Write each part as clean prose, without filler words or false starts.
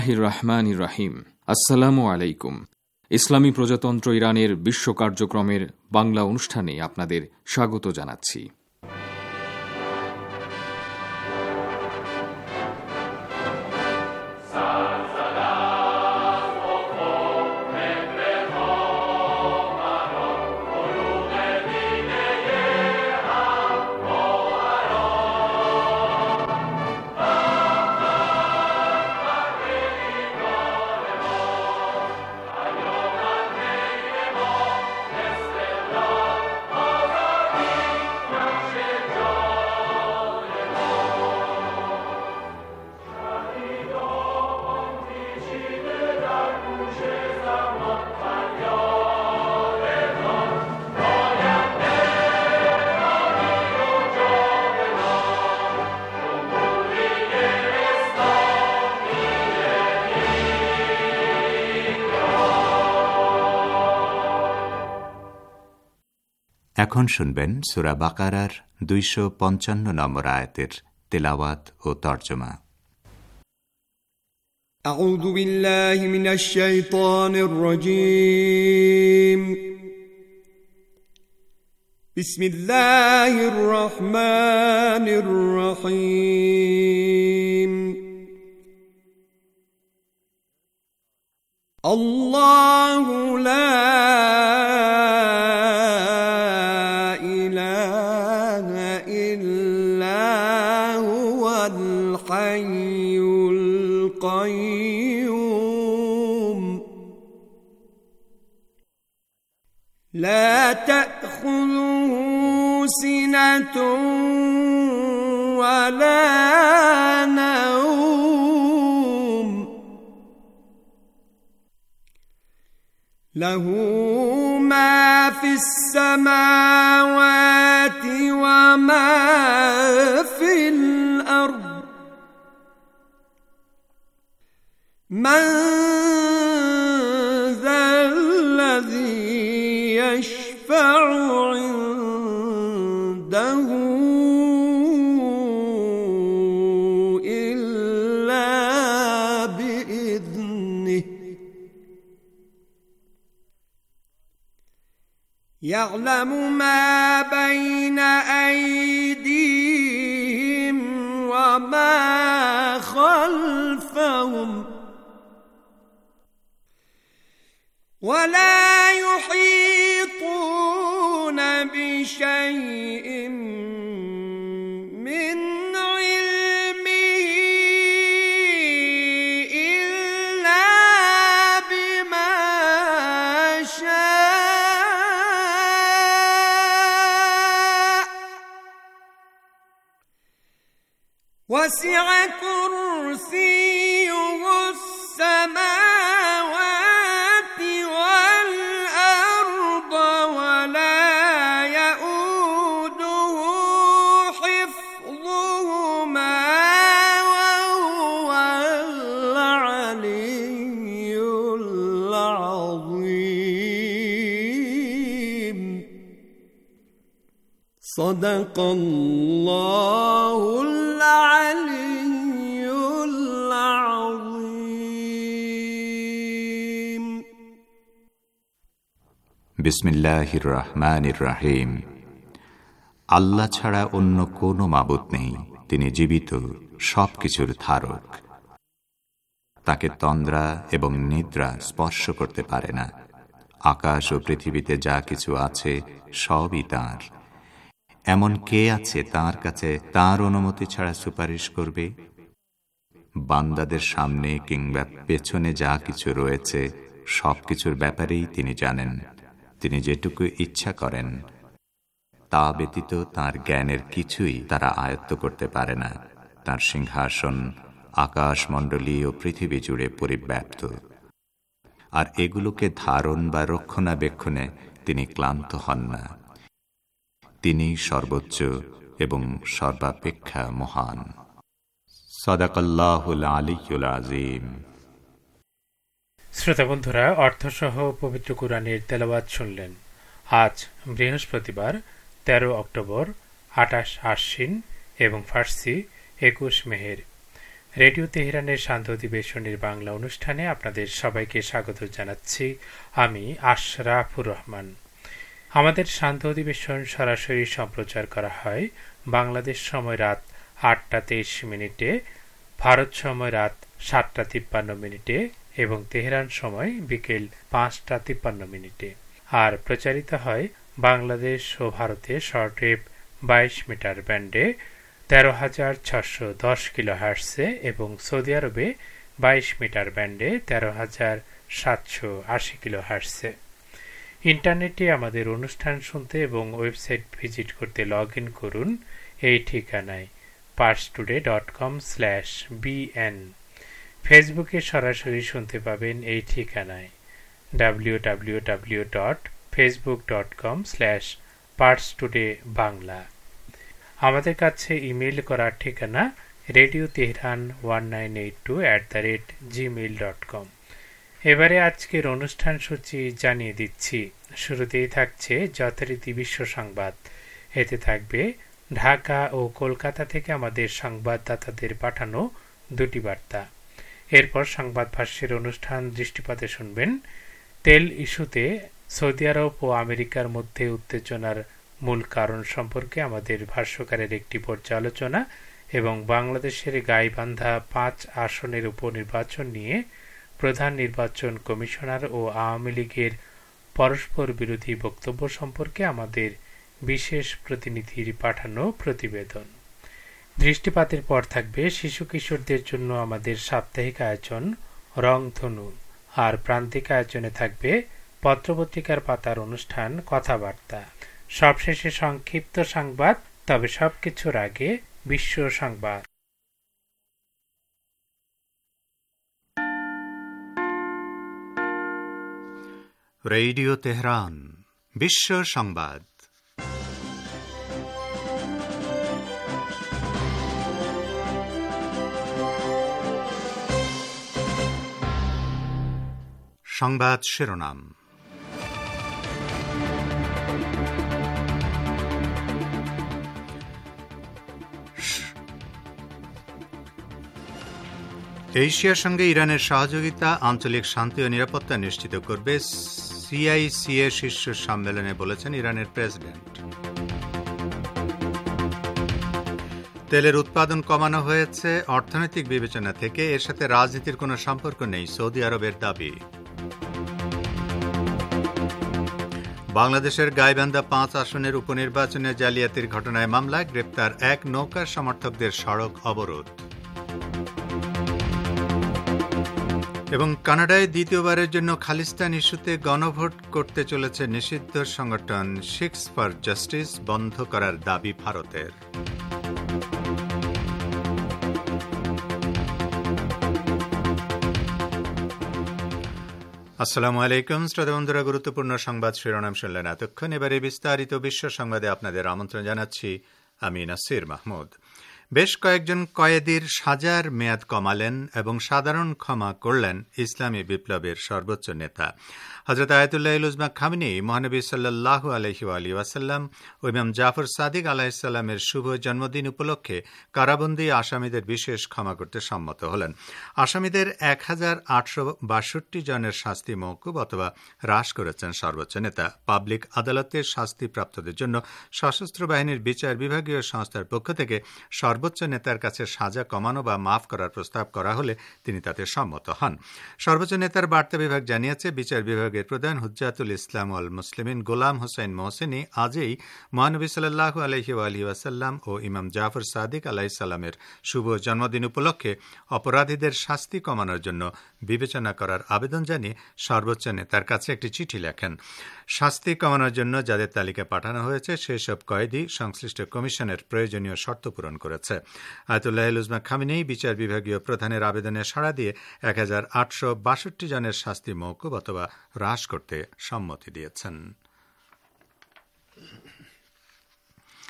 রহমানির রহিম। আসসালামু আলাইকুম। ইসলামী প্রজাতন্ত্র ইরানের বিশ্ব কার্যক্রমের বাংলা অনুষ্ঠানে আপনাদের স্বাগত জানাচ্ছি। এখন শুনবেন সূরা বাকারার 255 নম্বর আয়াতের তেলাওয়াত ও তরজমা। আউযু বিল্লাহি মিনাশ শাইতানির রাজীম। বিসমিল্লাহির রহমানির রহিম। আল্লাহু লা الحي القيوم لا تأخذه سنة ولا نوم له ما في السماوات وما في الأرض من ذا الذي يشفع عنده إلا بإذنه يعلم ما بين أيديهم وما خلفهم ولا يحيطون بشيء من علمه إلا بما شاء وسع كرسيه السماوات والأرض ولا يؤوده حفظهما وهو العلي العظيم. صدق الله العلي العظيم. বিসমিল্লাহির রহমানির রহিম। আল্লাহ ছাড়া অন্য কোনো মাবুদ নেই, তিনি জীবিত, সবকিছুর ধারক। তাকে তন্দ্রা এবং নিদ্রা স্পর্শ করতে পারে না। আকাশ ও পৃথিবীতে যা কিছু আছে সবই তাঁর। এমন কে আছে তাঁর কাছে তাঁর অনুমতি ছাড়া সুপারিশ করবে? বান্দাদের সামনে কিংবা পেছনে যা কিছু রয়েছে সবকিছুর ব্যাপারেই তিনি জানেন। তিনি যেটুকু ইচ্ছা করেন তা ব্যতীত তাঁর জ্ঞানের কিছুই তারা আয়ত্ত করতে পারে না। তাঁর সিংহাসন আকাশমণ্ডলী ও পৃথিবী জুড়ে পরিব্যাপ্ত, আর এগুলোকে ধারণ বা রক্ষণাবেক্ষণে তিনি ক্লান্ত হন না। তিনি সর্বোচ্চ এবং সর্বাপেক্ষা মহান। সাদাকাল্লাহুল আলিয়্যুল আযীম। শ্রোতা বন্ধুরা, অর্থসহ পবিত্র কুরআনের তেলাওয়াত শুনলেন। আজ বৃহস্পতিবার 13 অক্টোবর, 28 আশ্বিন এবং ফার্সি 21 মেহের। রেডিও তেহরানের শান্ত অধিবেশনের বাংলা অনুষ্ঠানে আপনাদের সবাইকে স্বাগত জানাচ্ছি। আমি আশরাফুর রহমান। আমাদের শান্ত অধিবেশন সরাসরি সম্প্রচার করা হয় বাংলাদেশ সময় রাত ৮টা ২৩ ভারত সময় রাত ৭টা ৫৩ এবং তেহরান সময় বিকেল ৫টা ৫৩। আর প্রচারিত হয় বাংলাদেশ ও ভারতে শর্টওয়েভ ২২ মিটার ব্যান্ডে ১৩৬১০ কিলোহার্টজে এবং সৌদি আরবে ২২ মিটার ব্যান্ডে ১৩৭৮০ কিলোহার্টজে। ইন্টারনেটে আমাদের অনুষ্ঠান শুনতে এবং ওয়েবসাইট ভিজিট করতে লগ ইন করুন এই ঠিকানায় parstoday.com/bn। ফেসবুকে সরাসরি শুনতে পাবেন এই ঠিকানায় www.facebook.com/parstodaybangla। আমাদের কাছে ইমেইল করার ঠিকানা radio tehran1982@gmail.com। এবারে আজকের অনুষ্ঠান সূচি জানিয়ে দিচ্ছি। শুরুতেই থাকছে যথারীতি বিশ্ব সংবাদ। এতে থাকবে ঢাকা ও কলকাতা থেকে আমাদের সংবাদদাতাদের পাঠানো দুটি বার্তা। এরপর সংবাদ ভাষ্যের অনুষ্ঠান দৃষ্টিপাতে শুনবেন তেল ইস্যুতে সৌদি আরব ও আমেরিকার মধ্যে উত্তেজনার মূল কারণ সম্পর্কে আমাদের ভাষ্যকারের একটি পর্যালোচনা এবং বাংলাদেশের গাইবান্ধা ৫ আসনের উপনির্বাচন নিয়ে প্রধান নির্বাচন কমিশনার ও আওয়ামী লীগের পরস্পর বিরোধী বক্তব্য সম্পর্কে আমাদের বিশেষ প্রতিনিধির পাঠানো প্রতিবেদন। দৃষ্টিপাতের পর থাকবে শিশু কিশোরদের জন্য আমাদের সাপ্তাহিক আয়োজন রংধনু, আর প্রান্তিক আয়োজনে থাকবে পত্রপত্রিকার পাতার অনুষ্ঠান কথাবার্তা। সবশেষে সংক্ষিপ্ত সংবাদ, তবে সবকিছুর আগে বিশ্ব সংবাদ। রেডিও তেহরান বিশ্ব সংবাদ। সংবাদ শিরোনাম। এশিয়ার সঙ্গে ইরানের সহযোগিতা আঞ্চলিক শান্তি ও নিরাপত্তা নিশ্চিত করবে, সিআইসিএ শীর্ষ সম্মেলনে বলেছেন ইরানের প্রেসিডেন্ট। তেলের উৎপাদন কমানো হয়েছে অর্থনৈতিক বিবেচনা থেকে, এর সাথে রাজনীতির কোনো সম্পর্ক নেই, সৌদি আরবের দাবি। বাংলাদেশের গাইবান্ধা ৫ আসনের উপনির্বাচনে জালিয়াতির ঘটনায় মামলায় গ্রেপ্তার ১ নৌকার সমর্থকদের সড়ক অবরোধ। এবং কানাডায় দ্বিতীয়বারের জন্য খালিস্তান ইস্যুতে গণভোট করতে চলেছে নিষিদ্ধ সংগঠন শিখস ফর জাস্টিস, বন্ধ করার দাবি ভারতের। আসসালামু আলাইকুম শ্রোতা বন্ধুরা, গুরুত্বপূর্ণ সংবাদ শিরোনাম শুনলেন এতক্ষণ। এবারে বিস্তারিত বিশ্ব সংবাদে আপনাদের আমন্ত্রণ জানাচ্ছি আমি নাসির মাহমুদ। বেশ কয়েকজন কয়েদির সাজার মেয়াদ কমালেন এবং সাধারণ ক্ষমা করলেন ইসলামী বিপ্লবের সর্বোচ্চ নেতা হযরত আয়াতুল্লাহ ইল-উজমা খামেনি। মহানবী সাল্লাল্লাহু আলাইহি ওয়াসাল্লাম ও ইমাম জাফর সাদিক আলাইহিস সালামের শুভ জন্মদিন উপলক্ষে কারাবন্দী আসামিদের বিশেষ ক্ষমা করতে সম্মত হলেন। আসামিদের ১,৮৬২ জনের শাস্তি মওকুফ অথবা হ্রাস করেছেন সর্বোচ্চ নেতা। পাবলিক আদালতে শাস্তিপ্রাপ্তদের জন্য সশস্ত্র বাহিনীর বিচার বিভাগীয় সংস্থার পক্ষ থেকে সর্বোচ্চ নেতার কাছে সাজা কমানো বা মাফ করার প্রস্তাব করা হলে তিনি তাতে সম্মত হন। সর্বোচ্চ নেতার বার্তা বিভাগ জানিয়েছে, বিচার বিভাগের প্রধান হুজ্জাতুল ইসলাম ওয়াল মুসলিমিন গোলাম হোসেন মোহসেনি আজই মহানবী সাল্লাল্লাহু আলাইহি ওয়াসাল্লাম ও ইমাম জাফর সাদিক আলাইহিস সালামের শুভ জন্মদিন উপলক্ষে অপরাধীদের শাস্তি কমানোর জন্য বিবেচনা করার আবেদন জানিয়ে সর্বোচ্চ নেতার কাছে একটি চিঠি লেখেন। শাস্তি কমানোর জন্য যাদের তালিকা পাঠানো হয়েছে সেই সব কয়েদি সংশ্লিষ্ট কমিশনের প্রয়োজনীয় শর্ত পূরণ করেছে। আয়াতুল্লাহ ইল-উজমা খামেনি বিচার বিভাগীয় প্রধানের আবেদনে সাড়া দিয়ে ১,৮৬২ জনের শাস্তি মওকুফ অথবা হ্রাস করতে সম্মতি দিয়েছেন।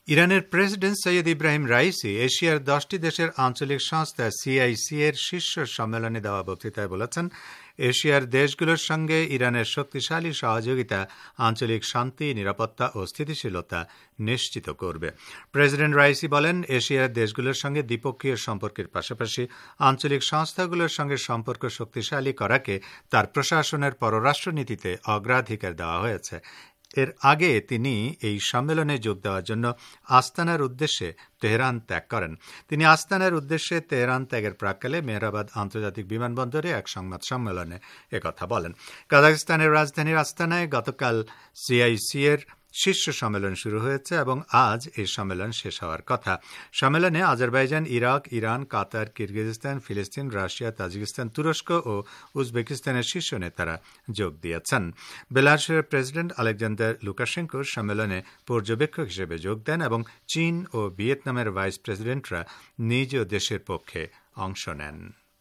ইরানের প্রেসিডেন্ট সৈয়দ ইব্রাহিম রাইসি এশিয়ার 10টি দেশের আঞ্চলিক সংস্থা CIC এর শীর্ষ সম্মেলনে দেওয়া বক্তৃতায় বলেছেন, এশিয়ার দেশগুলোর সঙ্গে ইরানের শক্তিশালী সহযোগিতা আঞ্চলিক শান্তি, নিরাপত্তা ও স্থিতিশীলতা নিশ্চিত করবে। প্রেসিডেন্ট রাইসি বলেন, এশিয়ার দেশগুলোর সঙ্গে দ্বিপক্ষীয় সম্পর্কের পাশাপাশি আঞ্চলিক সংস্থাগুলোর সঙ্গে সম্পর্ক শক্তিশালী করাকে তার প্রশাসনের পররাষ্ট্রনীতিতে অগ্রাধিকার দেওয়া হয়েছে। এর আগে তিনি এই সম্মেলনে যোগ দেওয়ার জন্য আস্তানার উদ্দেশ্যে তেহরান ত্যাগ করেন। তিনি আস্তানার উদ্দেশ্যে তেহরান ত্যাগের প্রাক্কালে মেহরাবাদ আন্তর্জাতিক বিমানবন্দরে এক সংবাদ সম্মেলনে একথা বলেন। কাজাখস্তানের রাজধানীর আস্তানায় গতকাল CIC এর শীর্ষ সম্মেলন শুরু হয়েছে এবং আজ এই সম্মেলন শেষ হওয়ার কথা। সম্মেলনে Azerbaijan, Iraq, Iran, Qatar, Kyrgyzstan, ফিলিস্তিন, রাশিয়া, তাজিকিস্তান, তুরস্ক ও উজবেকিস্তানের শীর্ষ নেতারা যোগ দিয়েছেন। বেলারুশের প্রেসিডেন্ট আলেকজান্ডার লুকাশেঙ্কো সম্মেলনে পর্যবেক্ষক হিসেবে যোগ দেন এবং চীন ও ভিয়েতনামের ভাইস প্রেসিডেন্টরা নিজ দেশের পক্ষে অংশ নেন।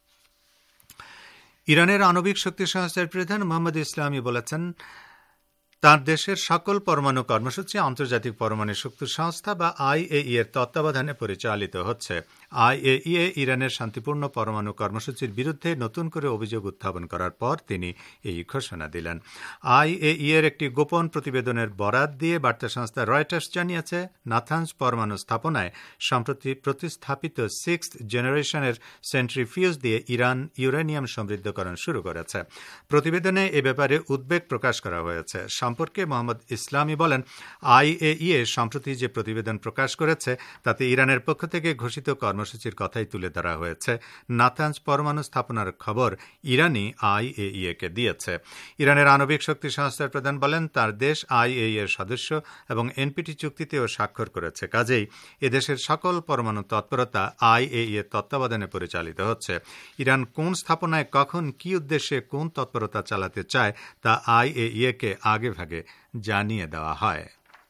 ইরানের আণবিক শক্তি সংস্থার প্রধান মোহাম্মদ ইসলামি বলেছেন, তার দেশের সকল পরমাণু কর্মসূচি আন্তর্জাতিক পরমাণু শক্তি সংস্থা বা IAEA এর তত্ত্বাবধানে পরিচালিত হচ্ছে। IAEA ইরানের শান্তিপূর্ণ পরমাণু কর্মসূচির বিরুদ্ধে নতুন করে অভিযোগ উত্থাপন করার পর তিনি এই ঘোষণা দিলেন। IAEA এর একটি গোপন প্রতিবেদনের বরাত দিয়ে বার্তা সংস্থা রয়টার্স জানিয়েছে, নাথানস পরমাণু স্থাপনায় সম্প্রতি প্রতিস্থাপিত 6th জেনারেশনের সেন্ট্রিফিউজ দিয়ে ইরান ইউরেনিয়াম সমৃদ্ধকরণ শুরু করেছে। প্রতিবেদনে এ ব্যাপারে উদ্বেগ প্রকাশ করা হয়েছে। সম্পর্কে মোহাম্মদ ইসলামি বলেন, IAEA সম্প্রতি যে প্রতিবেদন প্রকাশ করেছে তাতে ইরানের পক্ষ থেকে ঘোষিত কর্মসূচির কথাই তুলে ধরা হয়েছে। নাথানস পরমাণু স্থাপনার খবর ইরানই IAEA কে দিয়েছে। ইরানের আণবিক শক্তি সংস্থার প্রধান বলেন, তার দেশ IAEA এর সদস্য এবং NPT চুক্তিতেও স্বাক্ষর করেছে। কাজেই এদেশের সকল পরমাণু তৎপরতা IAEA এর তত্ত্বাবধানে পরিচালিত হচ্ছে। ইরান কোন স্থাপনায় কখন কি উদ্দেশ্যে কোন তৎপরতা চালাতে চায় তা IAEA কে আগে ভাগে জানিয়ে দেওয়া হয়।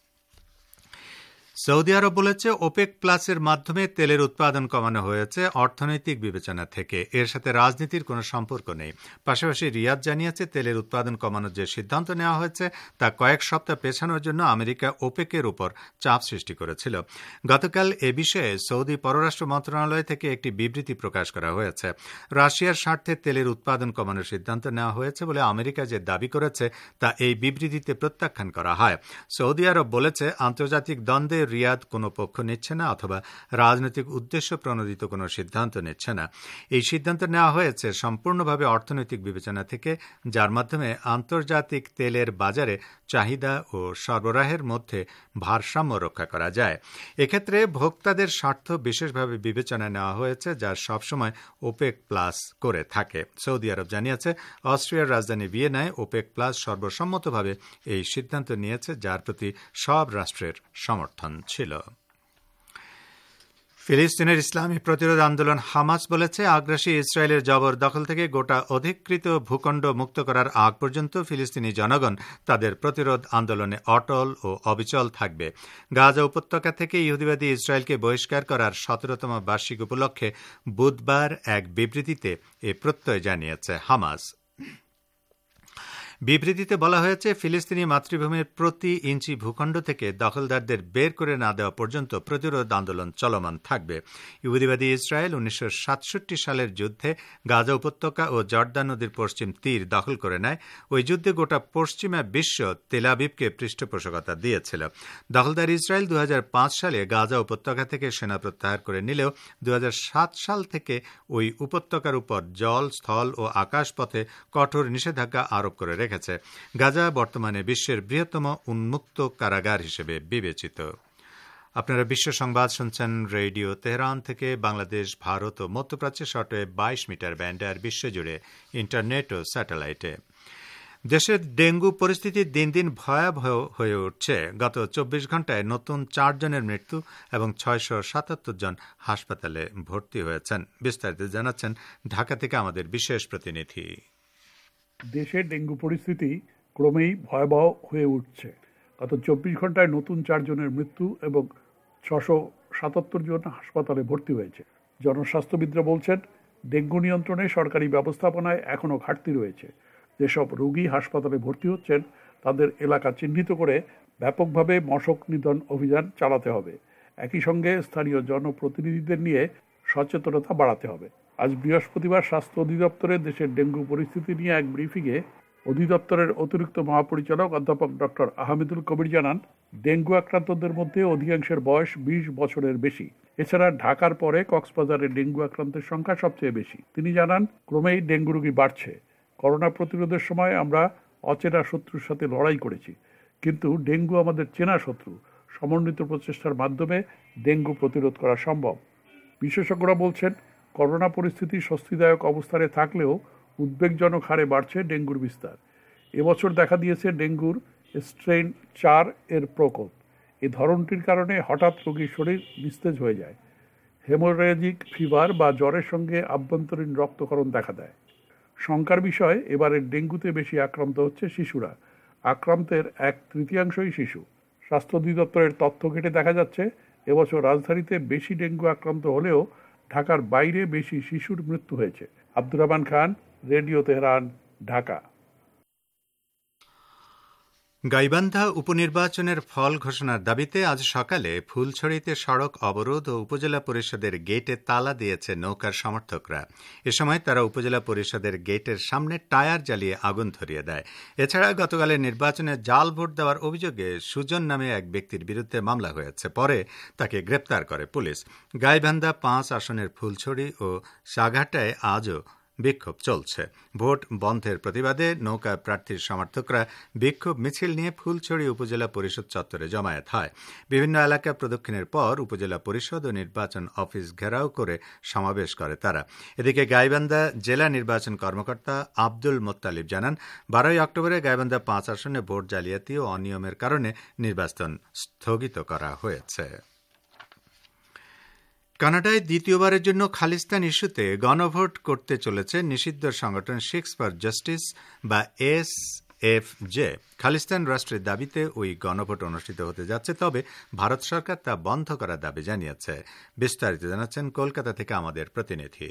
সৌদি আরব বলেছে, ওপেক প্লাসের মাধ্যমে তেলের উৎপাদন কমানো হয়েছে অর্থনৈতিক বিবেচনা থেকে, এর সাথে রাজনীতির কোনো সম্পর্ক নেই। পাশাপাশি রিয়াদ জানিয়েছে, তেলের উৎপাদন কমানোর যে সিদ্ধান্ত নেওয়া হয়েছে তা কয়েক সপ্তাহ পেছানোর জন্য আমেরিকা ওপেকের উপর চাপ সৃষ্টি করেছিল। গতকাল এ বিষয়ে সৌদি পররাষ্ট্র মন্ত্রণালয় থেকে একটি বিবৃতি প্রকাশ করা হয়েছে। রাশিয়ার স্বার্থে তেলের উৎপাদন কমানোর সিদ্ধান্ত নেওয়া হয়েছে বলে আমেরিকা যে দাবি করেছে তা এই বিবৃতিতে প্রত্যাখ্যান করা হয়। সৌদি আরব বলেছে, আন্তর্জাতিক দ্বন্দ্বে রিয়াদ কোনো পক্ষ নিচ্ছে না অথবা রাজনৈতিক উদ্দেশ্য প্রণোদিত কোনো সিদ্ধান্ত নিচ্ছে না। এই সিদ্ধান্ত নেওয়া হয়েছে সম্পূর্ণভাবে অর্থনৈতিক বিবেচনা থেকে, যার মাধ্যমে আন্তর্জাতিক তেলের বাজারে চাহিদা ও সরবরাহের মধ্যে ভারসাম্য রক্ষা করা যায়। এক্ষেত্রে ভোক্তাদের স্বার্থ বিশেষভাবে বিবেচনায় নেওয়া হয়েছে, যা সবসময় ওপেক প্লাস করে থাকে। সৌদি আরব জানিয়েছে, অস্ট্রিয়ার রাজধানী ভিয়েনায় ওপেক প্লাস সর্বসম্মতভাবে এই সিদ্ধান্ত নিয়েছে, যার প্রতি সব রাষ্ট্রের সমর্থন ছিল। ফিলিস্তিনের ইসলামী প্রতিরোধ আন্দোলন হামাস বলেছে, আগ্রাসী ইসরায়েলের জবরদখল থেকে গোটা অধিকৃত ভূখণ্ড মুক্ত করার আগ পর্যন্ত ফিলিস্তিনি জনগণ তাদের প্রতিরোধ আন্দোলনে অটল ও অবিচল থাকবে। গাজা উপত্যকা থেকে ইহুদিবাদী ইসরায়েলকে বহিষ্কার করার 17তম বার্ষিক উপলক্ষে বুধবার এক বিবৃতিতে এ প্রত্যয় জানিয়েছে হামাস। বিবৃতিতে বলা হয়েছে, ফিলিস্তিনি মাতৃভূমির প্রতি ইঞ্চি ভূখণ্ড থেকে দখলদারদের বের করে না দেওয়া পর্যন্ত প্রতিরোধ আন্দোলন চলমান থাকবে। ইহুদিবাদী ইসরায়েল 1967 সালের যুদ্ধে গাজা উপত্যকা ও জর্দান নদীর পশ্চিম তীর দখল করে নেয়। ওই যুদ্ধে গোটা পশ্চিমা বিশ্ব তেল আবিবকে পৃষ্ঠপোষকতা দিয়েছিল। দখলদার ইসরায়েল 2005 সালে গাজা উপত্যকা থেকে সেনা প্রত্যাহার করে নিলেও 2007 সাল থেকে ওই উপত্যকার উপর জল, স্থল ও আকাশপথে কঠোর নিষেধাজ্ঞা আরোপ করে রেখেছে। গাজা বর্তমানে বিশ্বের বৃহত্তম উন্মুক্ত কারাগার হিসেবে বিবেচিত। আপনারা বিশ্ব সংবাদ শুনছেন রেডিও তেহরান থেকে। বাংলাদেশ, ভারত ও মধ্যপ্রাচ্যে শর্টওয়েভ 22 মিটার ব্যান্ডে আর বিশ্বজুড়ে ইন্টারনেট ও স্যাটেলাইটে। দেশের ডেঙ্গু পরিস্থিতি দিন দিন ভয়াবহ হয়ে উঠছে। গত 24 ঘণ্টায় নতুন 4 জনের মৃত্যু এবং 677 জন হাসপাতালে ভর্তি হয়েছেন। বিস্তারিত জানাচ্ছেন ঢাকা থেকে আমাদের বিশেষ প্রতিনিধি। দেশের ডেঙ্গু পরিস্থিতি ক্রমেই ভয়াবহ হয়ে উঠছে। গত 24 ঘণ্টায় নতুন 4 জনের মৃত্যু এবং 677 জন হাসপাতালে ভর্তি হয়েছে। জনস্বাস্থ্যবিদরা বলছেন, ডেঙ্গু নিয়ন্ত্রণে সরকারি ব্যবস্থাপনায় এখনও ঘাটতি রয়েছে। যেসব রোগী হাসপাতালে ভর্তি হচ্ছেন তাদের এলাকা চিহ্নিত করে ব্যাপকভাবে মশক নিধন অভিযান চালাতে হবে। একই সঙ্গে স্থানীয় জনপ্রতিনিধিদের নিয়ে সচেতনতা বাড়াতে হবে। আজ বৃহস্পতিবার স্বাস্থ্য অধিদপ্তরের দেশের ডেঙ্গু পরিস্থিতি নিয়ে এক ব্রিফিংয়ে অধিদপ্তরের অতিরিক্ত মহাপরিচালক অধ্যাপক ডক্টর আহমেদুল কবির জানান, ডেঙ্গু আক্রান্তদের মধ্যে অধিকাংশের বয়স 20 বছরের বেশি। এছাড়া ঢাকার পরে কক্সবাজারে ডেঙ্গু আক্রান্তের সংখ্যা সবচেয়ে বেশি। তিনি জানান, ক্রমেই ডেঙ্গু রোগী বাড়ছে। করোনা প্রতিরোধের সময় আমরা অচেনা শত্রুর সাথে লড়াই করেছি, কিন্তু ডেঙ্গু আমাদের চেনা শত্রু। সমন্বিত প্রচেষ্টার মাধ্যমে ডেঙ্গু প্রতিরোধ করা সম্ভব। বিশেষজ্ঞরা বলছেন, করোনা পরিস্থিতি স্বস্তিদায়ক অবস্থানে থাকলেও উদ্বেগজনক হারে বাড়ছে ডেঙ্গুর বিস্তার। এবছর দেখা দিয়েছে ডেঙ্গুর স্ট্রেন 4 এর প্রকোপ। এই ধরনটির কারণে হঠাৎ রোগীর শরীর নিস্তেজ হয়ে যায়। হেমোরেজিক ফিভার বা জ্বরের সঙ্গে আভ্যন্তরীণ রক্তক্ষরণ দেখা দেয়। শঙ্কার বিষয়, এবারের ডেঙ্গুতে বেশি আক্রান্ত হচ্ছে শিশুরা। আক্রান্তের 1/3 শিশু। স্বাস্থ্য অধিদপ্তরের তথ্য ঘেঁটে দেখা যাচ্ছে, এবছর রাজধানীতে বেশি ডেঙ্গু আক্রান্ত হলেও ঢাকার বাইরে বেশি শিশুর মৃত্যু হয়েছে। Abdur Rahman Khan, radio Tehran, Dhaka. গাইবান্ধা উপনির্বাচনের ফল ঘোষণার দাবিতে আজ সকালে ফুলছড়িতে সড়ক অবরোধ ও উপজেলা পরিষদের গেটে তালা দিয়েছে নৌকার সমর্থকরা। এ সময় তারা উপজেলা পরিষদের গেটের সামনে টায়ার জ্বালিয়ে আগুন ধরিয়ে দেয়। এছাড়া গতকালের নির্বাচনে জাল ভোট দেওয়ার অভিযোগে সুজন নামে এক ব্যক্তির বিরুদ্ধে মামলা হয়েছে। পরে তাকে গ্রেপ্তার করে পুলিশ। গাইবান্ধা 5 আসনের ফুলছড়ি ও সাঘাটায় আজও বিক্ষোভ চলছে। ভোট বন্ধের প্রতিবাদে নৌকা প্রার্থীর সমর্থকরা বিক্ষোভ মিছিল নিয়ে ফুলছড়ি উপজেলা পরিষদ চত্বরে জমায়েত হয়। বিভিন্ন এলাকা প্রদক্ষিণের পর উপজেলা পরিষদ ও নির্বাচন অফিস ঘেরাও করে সমাবেশ করে তারা। এদিকে গাইবান্ধা জেলা নির্বাচন কর্মকর্তা আব্দুল মোত্তালিব জানান, 12 অক্টোবরে গাইবান্ধা 5 আসনে ভোট জালিয়াতি ও অনিয়মের কারণে নির্বাচন স্থগিত করা হয়েছে। কানাডায় দ্বিতীয়বারের জন্য খালিস্তান ইস্যুতে গণভোট করতে চলেছে নিষিদ্ধ সংগঠন সিক্স ফর জাস্টিস বা এসএফজে। খালিস্তান রাষ্ট্রের দাবিতে ওই গণভোট অনুষ্ঠিত হতে যাচ্ছে, তবে ভারত সরকার তা বন্ধ করার দাবি জানিয়েছে। বিস্তারিত জানাচ্ছেন কলকাতা থেকে আমাদের প্রতিনিধি।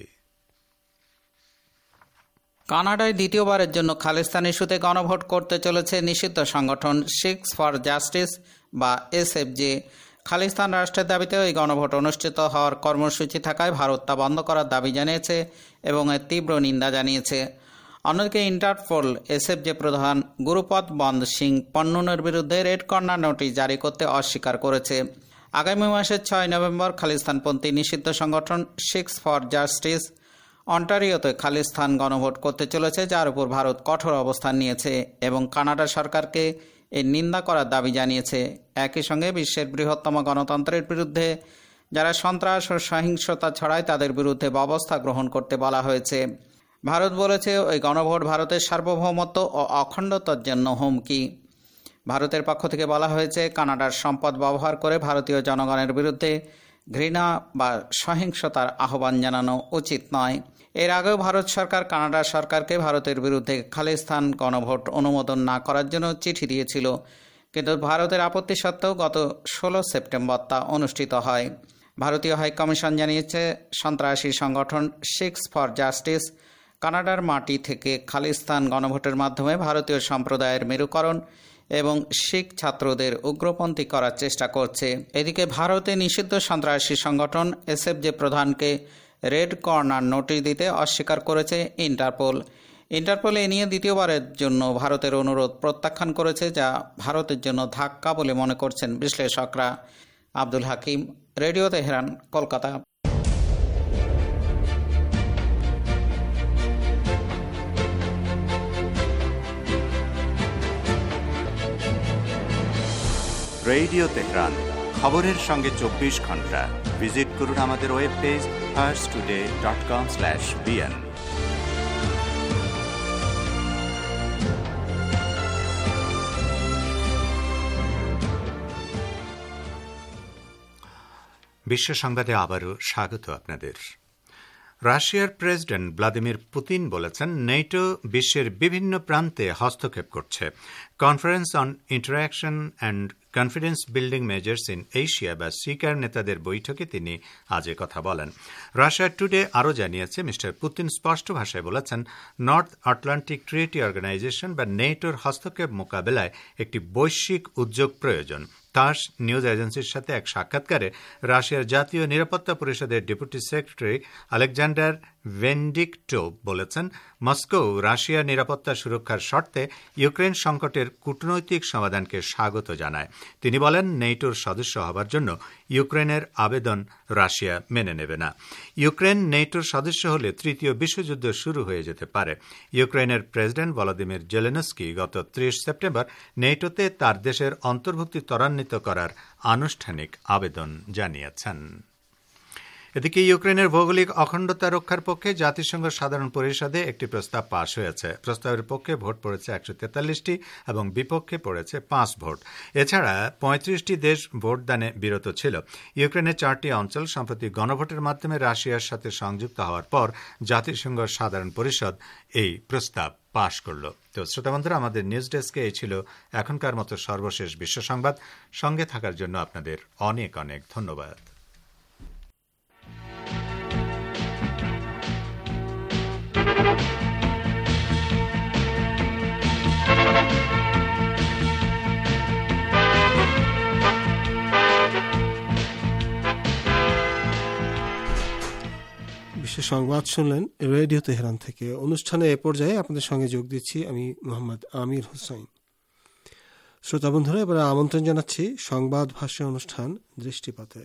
কানাডায় দ্বিতীয়বারের জন্য খালিস্তান ইস্যুতে গণভোট করতে চলেছে নিষিদ্ধ সংগঠন সিক্স ফর জাস্টিস বা এসএফজে। খালিস্তান রাষ্ট্রের দাবিতে ওই গণভোট অনুষ্ঠিত হওয়ার কর্মসূচি থাকায় ভারত তা বন্ধ করার দাবি জানিয়েছে এবং এর তীব্র নিন্দা জানিয়েছে। অন্যদিকে ইন্টারপোল এসএফজে প্রধান গুরুপদ বন্দ সিং পন্নুনের বিরুদ্ধে রেড কর্নার নোটিশ জারি করতে অস্বীকার করেছে। আগামী মাসের 6 নভেম্বর খালিস্তানপন্থী নিষিদ্ধ সংগঠন সিক্স ফর জাস্টিস অন্টারিওতে খালিস্তান গণভোট করতে চলেছে, যার উপর ভারত কঠোর অবস্থান নিয়েছে এবং কানাডা সরকারকে এর নিন্দা করার দাবি জানিয়েছে। একই সঙ্গে বিশ্বের বৃহত্তম গণতন্ত্রের বিরুদ্ধে যারা সন্ত্রাস ও সহিংসতা ছড়ায় তাদের বিরুদ্ধে ব্যবস্থা গ্রহণ করতে বলা হয়েছে। ভারত বলেছে ওই গণভোট ভারতের সার্বভৌমত্ব ও অখণ্ডতার জন্য হুমকি। ভারতের পক্ষ থেকে বলা হয়েছে, কানাডার সম্পদ ব্যবহার করে ভারতীয় জনগণের বিরুদ্ধে ঘৃণা বা সহিংসতার আহ্বান জানানো উচিত নয়। এর আগেও ভারত সরকার কানাডা সরকারকে ভারতের বিরুদ্ধে খালিস্তান গণভোট অনুমোদন না করার জন্য চিঠি দিয়েছিল, কিন্তু ভারতের আপত্তি সত্ত্বেও গত 16 সেপ্টেম্বর তা অনুষ্ঠিত হয়। ভারতীয় হাইকমিশন জানিয়েছে, সন্ত্রাসী সংগঠন সিক্স ফর জাস্টিস কানাডার মাটি থেকে খালিস্তান গণভোটের মাধ্যমে ভারতীয় সম্প্রদায়ের মেরুকরণ এবং শিখ ছাত্রদের উগ্রপন্থী করার চেষ্টা করছে। এদিকে ভারতে নিষিদ্ধ সন্ত্রাসী সংগঠন এসএফজে প্রধানকে রেড কর্নার নোটিশ দিতে অস্বীকার করেছে ইন্টারপোল এ নিয়ে দ্বিতীয়বারের জন্য ভারতের অনুরোধ প্রত্যাখ্যান করেছে, যা ভারতের জন্য ধাক্কা বলে মনে করছেন বিশ্লেষকরা। Abdul Hakim, radio Tehran, Kolkata. Radio Tehran, খবরের সঙ্গে 24 ঘন্টা। ভিজিট করুন আমাদের ওয়েব পেজ farstoday.com/bn। বিশ্ব সংবাদে আবারও স্বাগত আপনাদের। রাশিয়ার প্রেসিডেন্ট ভ্লাদিমির পুতিন বলেছেন, নেটো বিশ্বের বিভিন্ন প্রান্তে হস্তক্ষেপ করছে। Conference on interaction and confidence building measures in Asia বা সিকার নেতাদের বৈঠকে তিনি আজ কথা বলেন। রাশিয়া টুডে আরও জানিয়েছে, মিস্টার পুতিন স্পষ্ট ভাষায় বলেছেন, নর্থ আটলান্টিক ট্রিটি অর্গানাইজেশন বা নেটোর হস্তক্ষেপ মোকাবেলায় একটি বৈশ্বিক উদ্যোগ প্রয়োজন। তাস নিউজ এজেন্সির সাথে এক সাক্ষাৎকারে রাশিয়ার জাতীয় নিরাপত্তা পরিষদের ডেপুটি সেক্রেটারি আলেকজান্ডার ভেন্ডিকটোভ বলেছেন, মস্কো রাশিয়ার নিরাপত্তা সুরক্ষার শর্তে ইউক্রেন সংকটের কূটনৈতিক সমাধানকে স্বাগত জানায়। তিনি বলেন, নেটোর সদস্য হবার জন্য ইউক্রেনের আবেদন রাশিয়া মেনে নেবে না। ইউক্রেন নেটোর সদস্য হলে তৃতীয় বিশ্বযুদ্ধ শুরু হয়ে যেতে পারে। ইউক্রেনের প্রেসিডেন্ট ভলোদিমির জেলেনস্কি গত ৩০ সেপ্টেম্বর নেটোতে তার দেশের অন্তর্ভুক্তি ত্বরান্বিত করার আনুষ্ঠানিক আবেদন জানিয়েছেন। এদিকে ইউক্রেনের ভৌগোলিক অখণ্ডতা রক্ষার পক্ষে জাতিসংঘ সাধারণ পরিষদে একটি প্রস্তাব পাশ হয়েছে। প্রস্তাবের পক্ষে ভোট পড়েছে ১৪৩টি এবং বিপক্ষে পড়েছে ৫ ভোট। এছাড়া ৩৫টি দেশ ভোটদানে বিরত ছিল। ইউক্রেনের 4টি অঞ্চল সম্প্রতি গণভোটের মাধ্যমে রাশিয়ার সাথে সংযুক্ত হওয়ার পর জাতিসংঘ সাধারণ পরিষদ এই প্রস্তাব পাশ করল। তো শ্রোতা বন্ধুরা, আমাদের নিউজ ডেস্কে এই ছিল এখনকার মতো সর্বশেষ বিশ্ব সংবাদ। সঙ্গে থাকার জন্য আপনাদের অনেক অনেক ধন্যবাদ। বিশ্ব সংবাদ শুনলেন রেডিও তেহরান থেকে। অনুষ্ঠানে এ পর্যায়ে আপনাদের সঙ্গে যোগ দিচ্ছি আমি মোহাম্মদ আমির হোসেন। শ্রোতা বন্ধুরা, এবারে আমন্ত্রণ জানাচ্ছি সংবাদ ভাষ্য অনুষ্ঠান দৃষ্টিপাতে।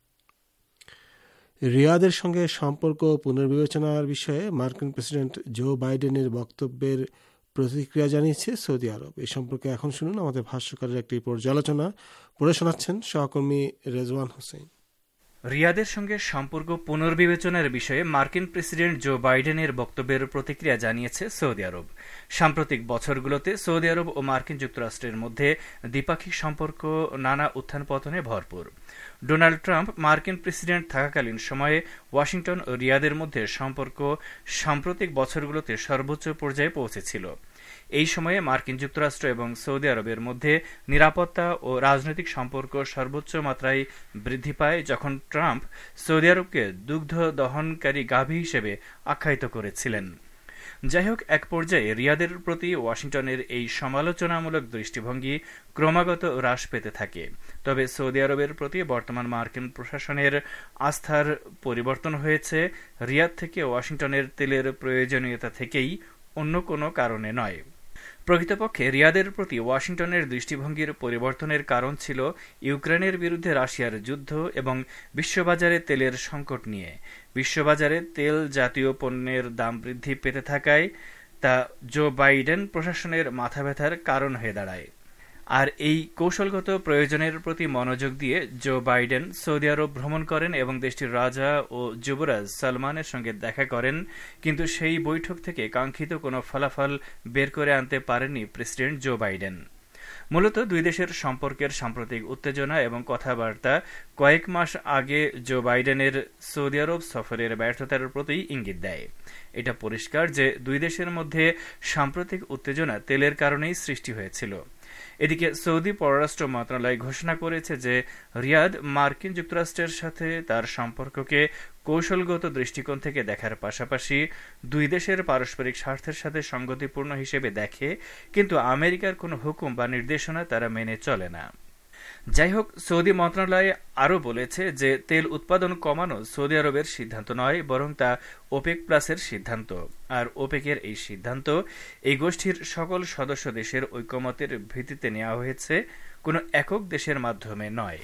রিয়াদের সঙ্গে সম্পর্ক পুনর্বিবেচনার বিষয়ে মার্কিন প্রেসিডেন্ট জো বাইডেনের বক্তব্যের প্রতিক্রিয়া জানিয়েছে সৌদি আরব। এই সম্পর্কে এখন শুনুন আমাদের ভাষ্যকারের একটি পর্যালোচনা। পড়ে শোনাচ্ছেন সহকর্মী রেজওয়ান হোসেন। রিয়াদের সঙ্গে সম্পর্ক পুনর্বিবেচনার বিষয়ে মার্কিন প্রেসিডেন্ট জো বাইডেনের বক্তব্যের প্রতিক্রিয়া জানিয়েছে সৌদি আরব। সাম্প্রতিক বছরগুলোতে সৌদি আরব ও মার্কিন যুক্তরাষ্ট্রের মধ্যে দ্বিপাক্ষিক সম্পর্ক নানা উত্থান পতনে ভরপুর। ডোনাল্ড ট্রাম্প মার্কিন প্রেসিডেন্ট থাকাকালীন সময়ে ওয়াশিংটন ও রিয়াদের মধ্যে সম্পর্ক সাম্প্রতিক বছরগুলোতে সর্বোচ্চ পর্যায়ে পৌঁছেছিল। এই সময়ে মার্কিন যুক্তরাষ্ট্র এবং সৌদি আরবের মধ্যে নিরাপত্তা ও রাজনৈতিক সম্পর্ক সর্বোচ্চ মাত্রায় বৃদ্ধি পায়, যখন ট্রাম্প সৌদি আরবকে দুগ্ধ দহনকারী গাভী হিসেবে আখ্যায়িত করেছিলেন। যাই হোক, এক পর্যায়ে রিয়াদের প্রতি ওয়াশিংটনের এই সমালোচনামূলক দৃষ্টিভঙ্গি ক্রমাগত হ্রাস পেতে থাকে। তবে সৌদি আরবের প্রতি বর্তমান মার্কিন প্রশাসনের আস্থার পরিবর্তন হয়েছে রিয়াদ থেকে ওয়াশিংটনের তেলের প্রয়োজনীয়তা থেকেই, অন্য কোনো কারণে নয়। প্রকৃতপক্ষে রিয়াদের প্রতি ওয়াশিংটনের দৃষ্টিভঙ্গির পরিবর্তনের কারণ ছিল ইউক্রেনের বিরুদ্ধে রাশিয়ার যুদ্ধ এবং বিশ্ববাজারে তেলের সংকট নিয়ে। বিশ্ববাজারে তেল জাতীয় পণ্যের দাম বৃদ্ধি পেতে থাকায় তা জো বাইডেন প্রশাসনের মাথাব্যথার কারণ হয়ে দাঁড়ায়। আর এই কৌশলগত প্রয়োজনের প্রতি মনোযোগ দিয়ে জো বাইডেন সৌদি আরব ভ্রমণ করেন এবং দেশটির রাজা ও যুবরাজ সালমানের সঙ্গে দেখা করেন, কিন্তু সেই বৈঠক থেকে কাঙ্ক্ষিত কোনো ফলাফল বের করে আনতে পারেননি প্রেসিডেন্ট জো বাইডেন। মূলত দুই দেশের সম্পর্কের সাম্প্রতিক উত্তেজনা এবং কথাবার্তা কয়েক মাস আগে জো বাইডেনের সৌদি আরব সফরের ব্যর্থতার প্রতি ইঙ্গিত দেয়। এটা পরিষ্কার যে দুই দেশের মধ্যে সাম্প্রতিক উত্তেজনা তেলের কারণেই সৃষ্টি হয়েছিল। এদিকে সৌদি পররাষ্ট্র মন্ত্রণালয় ঘোষণা করেছে যে রিয়াদ মার্কিন যুক্তরাষ্ট্রের সাথে তার সম্পর্ককে কৌশলগত দৃষ্টিকোণ থেকে দেখার পাশাপাশি দুই দেশের পারস্পরিক স্বার্থের সাথে সঙ্গতিপূর্ণ হিসেবে দেখে, কিন্তু আমেরিকার কোনো হুকুম বা নির্দেশনা তারা মেনে চলে না। যাই হোক, সৌদি মন্ত্রণালয় আরও বলেছে যে তেল উৎপাদন কমানো সৌদি আরবের সিদ্ধান্ত নয়, বরং তা ওপেক প্লাসের সিদ্ধান্ত। আর ওপেকের এই সিদ্ধান্ত এই গোষ্ঠীর সকল সদস্য দেশের ঐকমত্যের ভিত্তিতে নেওয়া হয়েছে, কোনো একক দেশের মাধ্যমে নয়।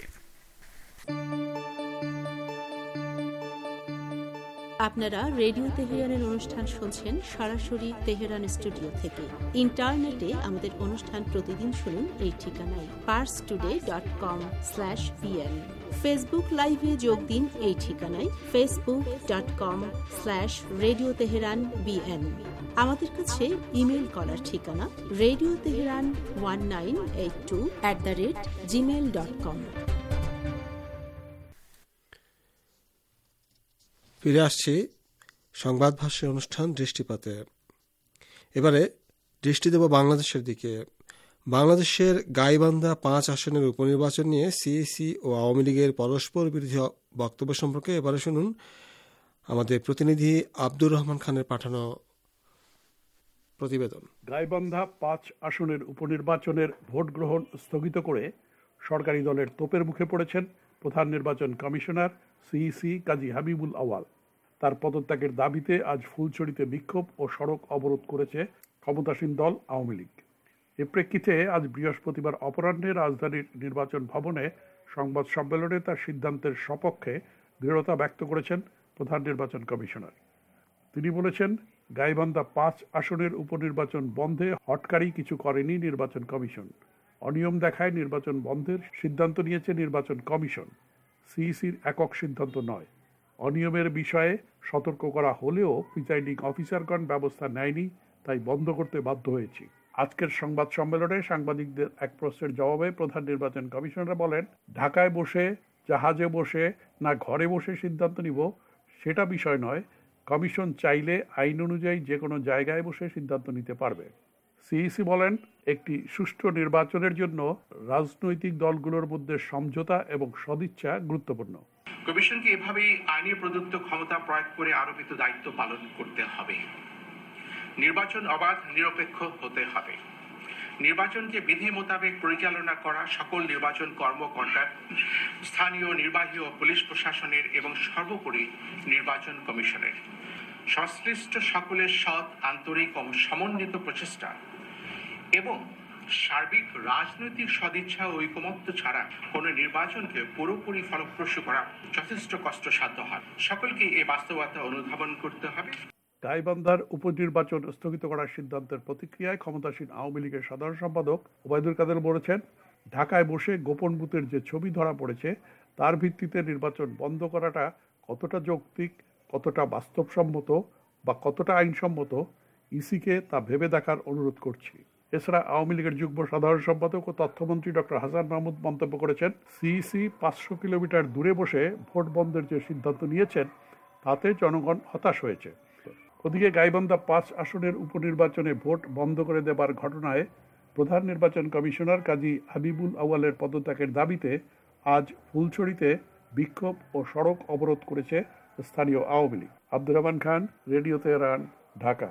আপনারা রেডিও তেহরানের অনুষ্ঠান শুনছেন সরাসরি তেহরান স্টুডিও থেকে। ইন্টারনেটে আমাদের অনুষ্ঠান প্রতিদিন শুনুন এই ঠিকানায় parstoday.com/pn। ফেসবুক লাইভে যোগ দিন এই ঠিকানায় facebook.com/radio teheran bn। আমাদের কাছে ইমেল করার ঠিকানা radioteheran1982@gmail.com। ফিরে আসছি সংবাদ ভাষ্যের অনুষ্ঠান দৃষ্টিপাতে। এবারে দৃষ্টি দেব বাংলাদেশের দিকে। বাংলাদেশের গাইবান্ধা 5 আসনের উপনির্বাচন নিয়ে সিএসি ও আওয়ামী লীগের পরস্পর বিরোধী বক্তব্য সম্পর্কে এবারে শুনুন আমাদের প্রতিনিধি আব্দুর রহমান খানের পাঠানো প্রতিবেদন। গাইবান্ধা 5 আসনের উপনির্বাচনের ভোট গ্রহণ স্থগিত করে সরকারি দলের তোপের মুখে পড়েছেন প্রধান নির্বাচন কমিশনার সিইসি কাজী হাবিবুল আওয়াল। তার পদত্যাগের দাবিতে আজ ফুলছড়িতে বিক্ষোভ ও সড়ক অবরোধ করেছে ক্ষমতাসীন দল আওয়ামী লীগ। এ প্রেক্ষিতে আজ বৃহস্পতিবার অপরাহ্নে রাজধানীর নির্বাচন ভবনে সংবাদ সম্মেলনে তার সিদ্ধান্তের সপক্ষে দৃঢ়তা ব্যক্ত করেছেন প্রধান নির্বাচন কমিশনার। তিনি বলেছেন, গাইবান্ধা 5 আসনের উপনির্বাচন বন্ধে হটকারী কিছু করেনি নির্বাচন কমিশন। অনিয়ম দেখায় নির্বাচন বন্ধের সিদ্ধান্ত নিয়েছে নির্বাচন কমিশন, সিইসির একক সিদ্ধান্ত নয়। অনিয়মের বিষয়ে সতর্ক করা হলেও প্রিজাইডিং অফিসারগণ ব্যবস্থা নেয়নি, তাই বন্ধ করতে বাধ্য হয়েছি। আজকের সংবাদ সম্মেলনে সাংবাদিকদের এক প্রশ্নের জবাবে প্রধান নির্বাচন কমিশনার বলেন, ঢাকায় বসে, জাহাজে বসে না ঘরে বসে সিদ্ধান্ত নিব সেটা বিষয় নয়। কমিশন চাইলে আইন অনুযায়ী যে কোনো জায়গায় বসে সিদ্ধান্ত নিতে পারবে। সিইসি বলেন, একটি সুষ্ঠু নির্বাচনের জন্য রাজনৈতিক দলগুলোর মধ্যে সমঝোতা এবং সদিচ্ছা গুরুত্বপূর্ণ। কমিশনকে এভাবেই আইনে প্রদত্ত ক্ষমতা প্রয়োগ করে আরোপিত দায়িত্ব পালন করতে হবে। নির্বাচন অবাধ নিরপেক্ষ হতে হবে। নির্বাচনকে বিধি মোতাবেক পরিচালনা করা সকল নির্বাচন কর্মকর্তা, স্থানীয় নির্বাহী ও পুলিশ প্রশাসনের এবং সর্বোপরি নির্বাচন কমিশনের সংশ্লিষ্ট সকলের সৎ, আন্তরিক ও সমন্বিত প্রচেষ্টা এবং সার্বিক রাজনৈতিক সদিচ্ছা ও ঐকমত্য ছাড়া কোনো নির্বাচনকে পুরোপুরি ফলপ্রসূ করা যথেষ্ট কষ্টসাধ্য হয়। সকলকে এই বাস্তবতা অনুধাবন করতে হবে। গাইবান্ধার উপনির্বাচন স্থগিত করার সিদ্ধান্তের প্রতিক্রিয়ায় ক্ষমতাসীন আওয়ামী লীগের সাধারণ সম্পাদক ওবায়দুল কাদের বলেছেন, ঢাকায় বসে গোপন বুথের যে ছবি ধরা পড়েছে তার ভিত্তিতে নির্বাচন বন্ধ করাটা কতটা যৌক্তিক, কতটা বাস্তবসম্মত বা কতটা আইনসম্মত, ইসিকে তা ভেবে দেখার অনুরোধ করছি। এছাড়া আওয়ামী লীগের যুগ্ম সাধারণ সম্পাদক ও তথ্যমন্ত্রী ডক্টর হাসান মাহমুদ মন্তব্য করেছেন, সিইসি 500 কিলোমিটার দূরে বসে ভোট বন্ধের যে সিদ্ধান্ত নিয়েছেন তাতে জনগণ হতাশ হয়েছে। ওদিকে গাইবান্ধা 5 আসনের উপনির্বাচনে ভোট বন্ধ করে দেবার ঘটনায় প্রধান নির্বাচন কমিশনার কাজী হাবিবুল আওয়ালের পদত্যাগের দাবিতে আজ ফুলছড়িতে বিক্ষোভ ও সড়ক অবরোধ করেছে স্থানীয় আওয়ামী লীগ। Abdur Rahman Khan, radio Tehran, Dhaka.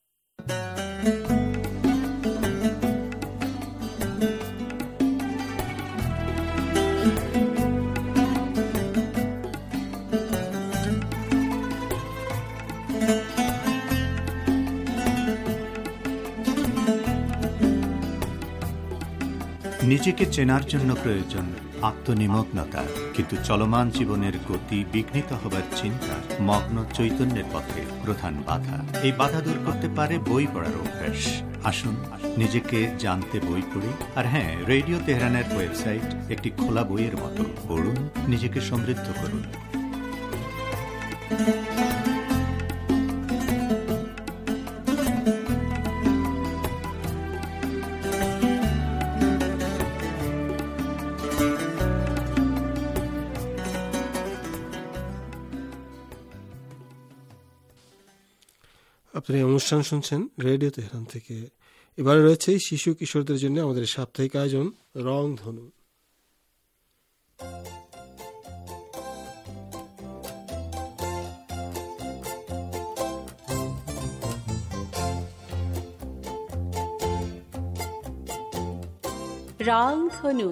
নিজেকে চেনার জন্য প্রয়োজন আত্মনিমগ্নতা, কিন্তু চলমান জীবনের গতি বিঘ্নিত হবার চিন্তা মগ্ন চৈতন্যের পথে প্রধান বাধা। এই বাধা দূর করতে পারে বই পড়ার অভ্যাস। আসুন নিজেকে জানতে বই পড়ি। আর হ্যাঁ, রেডিও তেহরানের ওয়েবসাইট একটি খোলা বইয়ের মতো। পড়ুন, নিজেকে সমৃদ্ধ করুন। আপনি অনুষ্ঠান শুনছেন রেডিও তেহরান থেকে। এবারে রয়েছে শিশু কিশোরদের জন্য আমাদের সাপ্তাহিক আয়োজন রংধনু। রংধনু।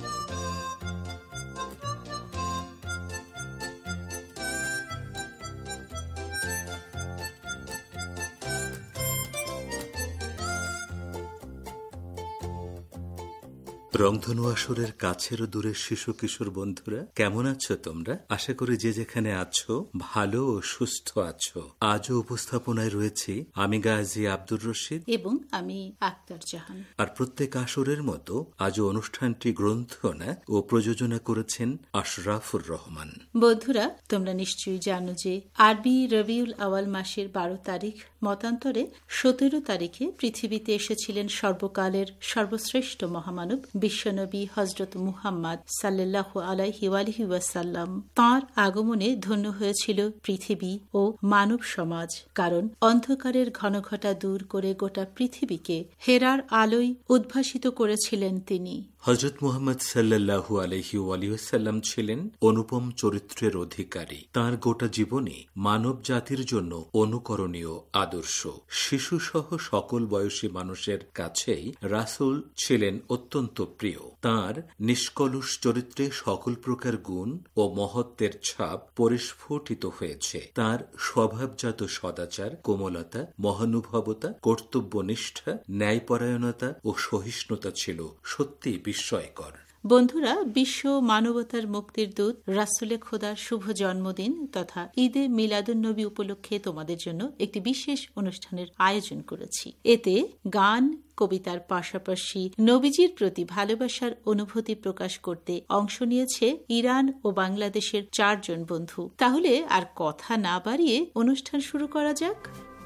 রংধনু আসরের কাছের ও দূরের শিশু কিশোর বন্ধুরা, কেমন আছো তোমরা? আশা করি যে যেখানে আছো ভালো ও সুস্থ আছো। আজও উপস্থাপনায় রয়েছি আমি গাজী আব্দুর রশিদ এবং আমি আক্তার জাহান। আর প্রত্যেক আসরের মতো আজও অনুষ্ঠানটি গ্রন্থনা ও প্রযোজনা করেছেন আশরাফুর রহমান। বন্ধুরা, তোমরা নিশ্চয়ই জানো যে আরবি রবিউল আওয়াল মাসের 12 তারিখ মতান্তরে 17 তারিখে পৃথিবীতে এসেছিলেন সর্বকালের সর্বশ্রেষ্ঠ মহামানব বিশ্বনবী হযরত মুহাম্মদ সাল্লাল্লাহু আলাইহি ওয়াসাল্লাম। তাঁর আগমনে ধন্য হয়েছিল পৃথিবী ও মানব সমাজ, কারণ অন্ধকারের ঘনঘটা দূর করে গোটা পৃথিবীকে হেরার আলোয় উদ্ভাসিত করেছিলেন তিনি। হযরত মুহাম্মদ সাল্লাল্লাহু আলাইহি ওয়াসাল্লাম ছিলেন অনুপম চরিত্রের অধিকারী। তার গোটা জীবনে মানব জাতির জন্য অনুকরণীয় আদর্শ। শিশুসহ সকল বয়সী মানুষের কাছেই রাসূল ছিলেন অত্যন্ত প্রিয়। তার নিষ্কলুষ চরিত্রে সকল প্রকার গুণ ও মহত্বের ছাপ পরিস্ফুটিত হয়েছে। তার স্বভাবজাত সদাচার, কোমলতা, মহানুভবতা, কর্তব্যনিষ্ঠা, ন্যায়পরায়ণতা ও সহিষ্ণুতা ছিল সত্যি বিস্ময়কর। বন্ধুরা, বিশ্ব মানবতার মুক্তির দূত রাসূলে খোদার শুভ জন্মদিন তথা ঈদে মিলাদুন্নবী উপলক্ষে তোমাদের জন্য একটি বিশেষ অনুষ্ঠানের আয়োজন করেছি। এতে গান, কবিতার পাশাপাশি নবীজির প্রতি ভালোবাসার অনুভূতি প্রকাশ করতে অংশ নিয়েছে ইরান ও বাংলাদেশের 4 জন বন্ধু। তাহলে আর কথা না বাড়িয়ে অনুষ্ঠান শুরু করা যাক।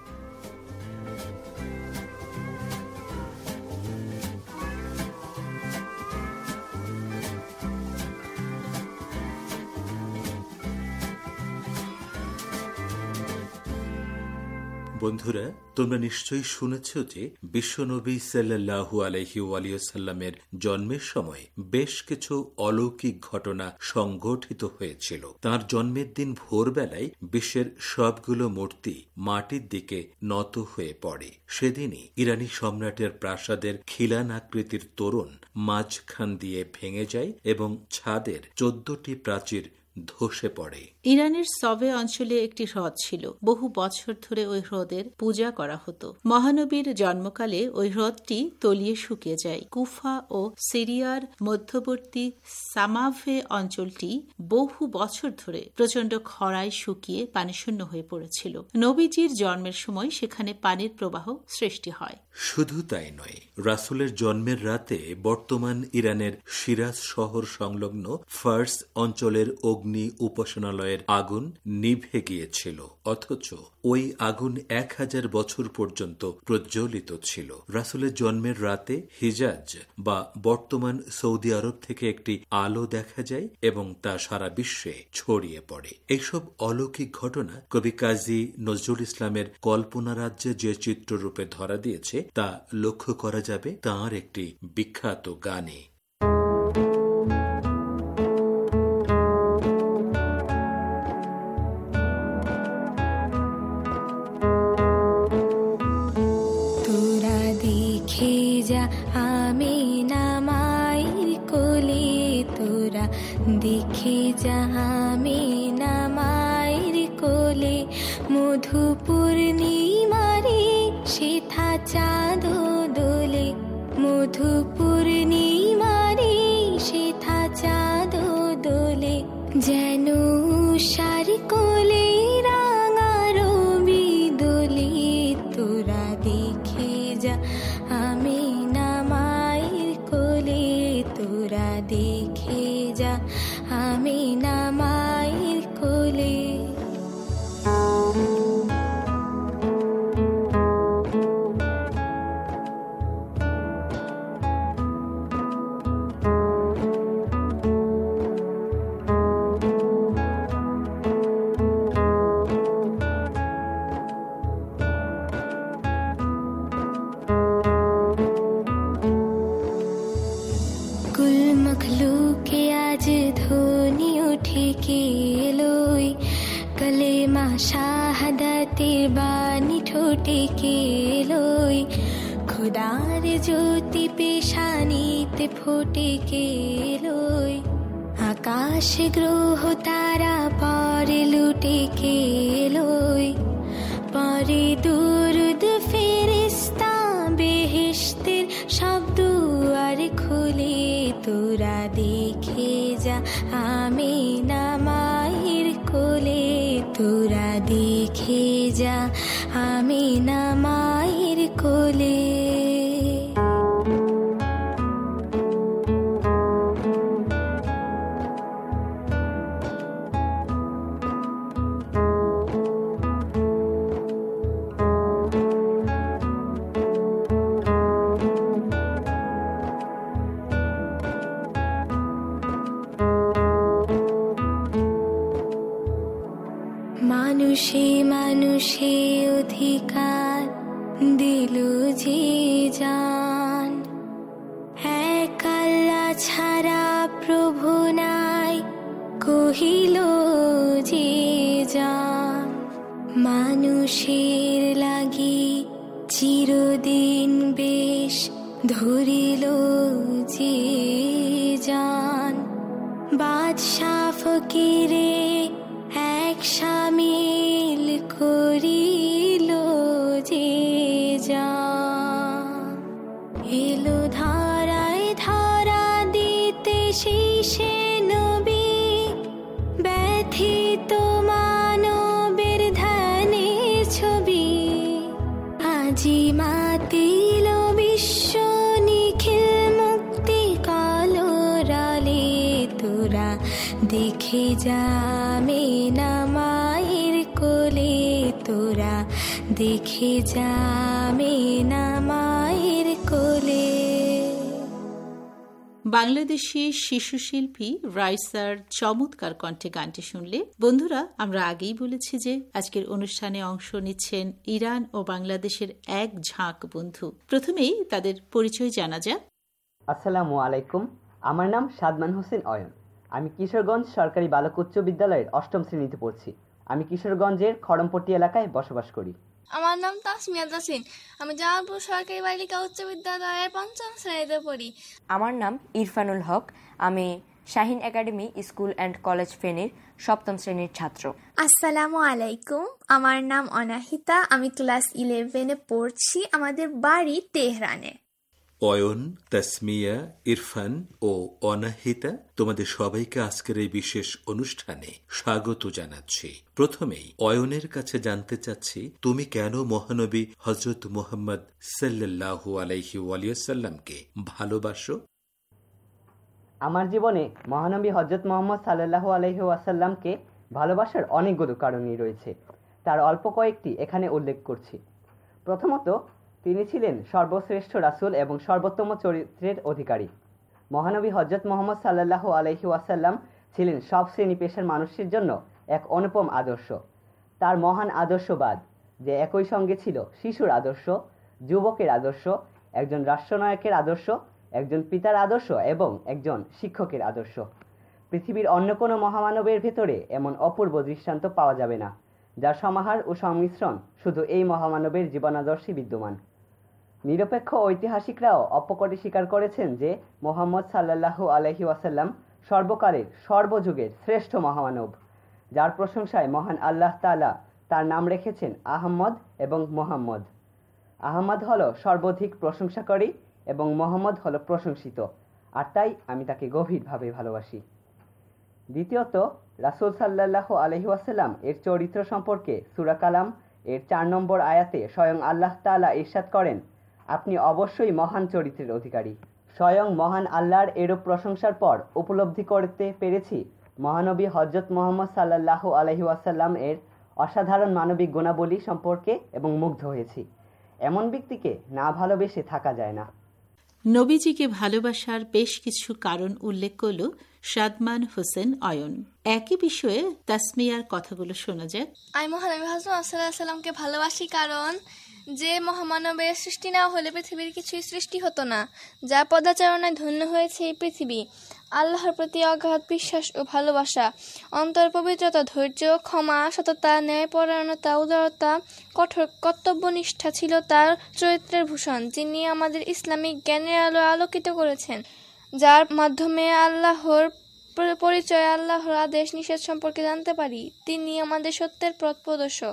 বন্ধুরা, তোমরা নিশ্চয়ই শুনেছ যে বিশ্বনবী সাল্লাল্লাহু আলাইহি ওয়াসাল্লামের জন্মের সময় বেশ কিছু অলৌকিক ঘটনা সংঘটিত হয়েছিল। তার জন্মের দিন ভোরবেলায় বিশ্বের সবগুলো মূর্তি মাটির দিকে নত হয়ে পড়ে। সেদিনই ইরানি সম্রাটের প্রাসাদের খিলান আকৃতির তোরণ মাঝখান দিয়ে ভেঙে যায় এবং ছাদের 14টি প্রাচীর ধসে পড়ে। ইরানের সবে অঞ্চলে একটি হ্রদ ছিল। বহু বছর ধরে ওই হ্রদের পূজা করা হতো। মহানবীর জন্মকালে ওই হ্রদটি তলিয়ে শুকিয়ে যায়। কুফা ও সিরিয়ার মধ্যবর্তী সামাভে অঞ্চলটি বহু বছর ধরে প্রচণ্ড খরায় শুকিয়ে পানিশূন্য হয়ে পড়েছিল। নবীজির জন্মের সময় সেখানে পানির প্রবাহ সৃষ্টি হয়। শুধু তাই নয়, রাসূলের জন্মের রাতে বর্তমান ইরানের সিরাজ শহর সংলগ্ন ফার্স অঞ্চলের অগ্নি উপাসনালয়ের আগুন নিভে গিয়েছিল, অথচ ওই আগুন 1000 বছর পর্যন্ত প্রজ্বলিত ছিল। রাসূলের জন্মের রাতে হিজাজ বা বর্তমান সৌদি আরব থেকে একটি আলো দেখা যায় এবং তা সারা বিশ্বে ছড়িয়ে পড়ে। এইসব অলৌকিক ঘটনা কবি কাজী নজরুল ইসলামের কল্পনা রাজ্যে যে চিত্ররূপে ধরা দিয়েছে তা লক্ষ্য করা যাবে তাঁর একটি বিখ্যাত গানে। দেখে যাহামে নামায়ের কোলে মধু পূর্ণিমারে সেথা চাঁদ দোলে, মধু পূর্ণিমারে সেথা চাঁদ দোলে, যেন সার কোলে রাঙা রবি দোলে। তোরা দেখে যা আমি নামায়ের কোলে, তোরা দেখে যা আমি নামায়ের কোলে। শাহাদাতের বাণী ঠোঁটে কেলোই, খোদার জ্যোতি পেশানিতে ফোটে কেলোই, আকাশ গ্রহ তারা পরে লুটে কেলোই, পরে দুরুদ ফেরেশতা বেহেশতের সব দুয়ার খুলে। তোরা দেখে যা আমি নামায়ের কোলে, তোরা দেখে যা আমি নামায়ের কোলে। মানুষে মানুষে অধিকার দিল যে জান, এক আল্লাহ ছাড়া প্রভু নাই, কহিল যে যান। মানুষের লাগি চিরদিন বেশ ধরিল যে যান। বাদশাহ ফকিরে এক শামিল করিল যে যান। এলো ধারায় ধারা দিতে শীষে নবী, ব্যথিত মানবের ধ্যানের ছবি। আজি মাতিল বিশ্ব নিখিল মুক্তি কালোরালে, তোরা দেখে যাবে না মায়ের কোলে, তোরা দেখে যাবে না মায়ের কোলে। বাংলাদেশি শিশু শিল্পী রাইসার চমৎকার কণ্ঠে গানটি শুনলে। বন্ধুরা, আমরা আগেই বলেছি যে আজকের অনুষ্ঠানে অংশ নিচ্ছেন ইরান ও বাংলাদেশের এক ঝাঁক বন্ধু। প্রথমেই তাদের পরিচয় জানা যাক। আসসালামু আলাইকুম, আমার নাম সাদমান হোসেন অয়ন। আমি কিশোরগঞ্জ সরকারি বালক উচ্চ বিদ্যালয়ের ৮ম শ্রেণীতে পড়ছি। আমি কিশোরগঞ্জের খড়মপট্টি এলাকায় বসবাস করি। আমার নাম তাসমিয়া জাসিন। আমি জামালপুর সরকারি বালিকা উচ্চ বিদ্যালয়ের ৫ম শ্রেণীতে পড়ি। আমার নাম ইরফানুল হক। আমি Shaheen academy school and college ফেনীর ৭ম শ্রেণীর ছাত্র। আসসালামু আলাইকুম, আমার নাম অনাহিতা। আমি ক্লাস 11-এ পড়ছি। আমাদের বাড়ি তেহরানে। অয়ন, তাসমিয়া, ইরফান ও অনাহিতা, তোমাদের সবাইকে আজকের এই বিশেষ অনুষ্ঠানে স্বাগত জানাচ্ছি। প্রথমেই অয়নের কাছে জানতে চাচ্ছি, তুমি কেন মহানবী হযরত মুহাম্মদ সাল্লাল্লাহু আলাইহি ওয়াসাল্লামকে ভালোবাসো? আমার জীবনে মহানবী হযরত মুহাম্মদ সাল্লাল্লাহু আলাইহি ওয়াসাল্লামকে ভালোবাসার অনেকগুলো কারণই রয়েছে। তার অল্প কয়েকটি এখানে উল্লেখ করছি। প্রথমত, তিনি ছিলেন সর্বশ্রেষ্ঠ রাসূল এবং সর্বোত্তম চরিত্রের অধিকারী। মহানবী হযরত মুহাম্মদ সাল্লাল্লাহু আলাইহি ওয়াসাল্লাম ছিলেন সব শ্রেণী পেশার মানুষের জন্য এক অনুপম আদর্শ। তার মহান আদর্শবাদ, যে একই সঙ্গে ছিল শিশুর আদর্শ, যুবকের আদর্শ, একজন রাষ্ট্রনায়কের আদর্শ, একজন পিতার আদর্শ এবং একজন শিক্ষকের আদর্শ। পৃথিবীর অন্য কোনো মহামানবের ভেতরে এমন অপূর্ব দৃষ্টান্ত পাওয়া যাবে না, যার সমাহার ও সংমিশ্রণ শুধু এই মহামানবের জীবনাদর্শে বিদ্যমান। নিরপেক্ষ ঐতিহাসিকরাও অপকটে স্বীকার করেছেন যে মুহাম্মদ সাল্লাল্লাহু আলাইহি ওয়াসাল্লাম সর্বকালের সর্বযুগের শ্রেষ্ঠ মহামানব, যার প্রশংসায় মহান আল্লাহ তাআলা তার নাম রেখেছেন আহম্মদ এবং মুহাম্মদ। আহমদ হলো সর্বাধিক প্রশংসাকারী এবং মোহাম্মদ হলো প্রশংসিত, আর তাই আমি তাকে গভীরভাবে ভালোবাসি। দ্বিতীয়ত, রাসূল সাল্লাল্লাহু আলাইহি ওয়াসাল্লাম এর চরিত্র সম্পর্কে সূরা কালাম এর ৪ নম্বর আয়াতে স্বয়ং আল্লাহ তাআলা ইরশাদ করেন, আপনি অবশ্যই মহান চরিত্রের অধিকারী। স্বয়ং মহান আল্লাহর এরূপ প্রশংসার পর উপলব্ধি করতে পেরেছি মহানবী হযরত মুহাম্মদ সাল্লাল্লাহু আলাইহি ওয়াসাল্লাম এর অসাধারণ মানবিক গুণাবলী সম্পর্কে এবং মুগ্ধ হয়েছি। এমন ব্যক্তিকে না ভালোবেসে থাকা যায় না। নবীজিকে ভালোবাসার বেশ কিছু কারণ উল্লেখ করল সাদমান হোসেন অয়ন। একই বিষয়ে তাসমিয়ার কথাগুলো শোনা যাক। আমি মহানবী হযরত সাল্লাল্লাহু আলাইহি ওয়াসাল্লামকে ভালোবাসি কারণ যে মহামানবের সৃষ্টি না হলে পৃথিবীর কিছুই সৃষ্টি হতো না। যা পদাচারণায় ধন্য হয়েছে এই পৃথিবী। আল্লাহর প্রতি অগাধ বিশ্বাস ও ভালোবাসা, অন্তর পবিত্রতা, ধৈর্য, ক্ষমা, সততা, ন্যায়পরায়ণতা, উদারতা, কঠোর কর্তব্যনিষ্ঠা ছিল তার চরিত্রের ভূষণ, যিনি আমাদের ইসলামিক জ্ঞানের আলো আলোকিত করেছেন, যার মাধ্যমে আল্লাহর পরিচয়, আল্লাহর আদেশ নিষেধ সম্পর্কে জানতে পারি। তিনি আমাদের সত্যের পথ প্রদর্শক।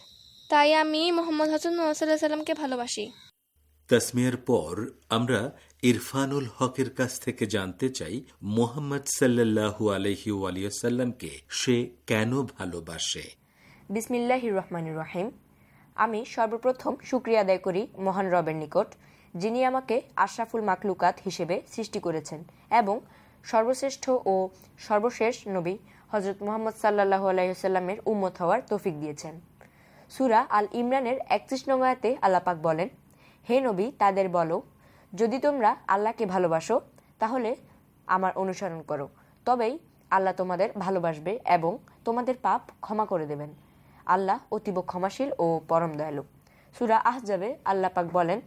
তাই আমি মুহাম্মদ হযরত মুহাম্মদ সাল্লাল্লাহু আলাইহি ওয়াসাল্লামকে ভালোবাসি। তাসমিয়ার পর আমরা ইরফানুল হকের কাছ থেকে জানতে চাই, মুহাম্মদ সাল্লাল্লাহু আলাইহি ওয়াসাল্লামকে সে কেন ভালোবাসে। বিসমিল্লাহির রহমানির রহিম। আমি সর্বপ্রথম শুকরিয়া আদায় করি মহান রবের নিকট, যিনি আমাকে আশরাফুল মাখলুকাত হিসেবে সৃষ্টি করেছেন এবং সর্বশ্রেষ্ঠ ও সর্বশেষ নবী হযরত মুহাম্মদ সাল্লাল্লাহু আলাইহি ওয়াসাল্লামের উম্মত হওয়ার তৌফিক দিয়েছেন। সূরা আল ইমরানের ৩১ নং আয়াতে আল্লাহ পাক বলেন, হে নবী, তাদের বলো, যদি তোমরা আল্লাহকে ভালোবাসো তাহলে আমার অনুসরণ করো, তবেই আল্লাহ তোমাদের ভালোবাসবে এবং তোমাদের পাপ ক্ষমা করে দেবেন। আল্লাহ অতীব ক্ষমাশীল ও পরম দয়ালু। সূরা আহজাবে আল্লাহ পাক বলেন,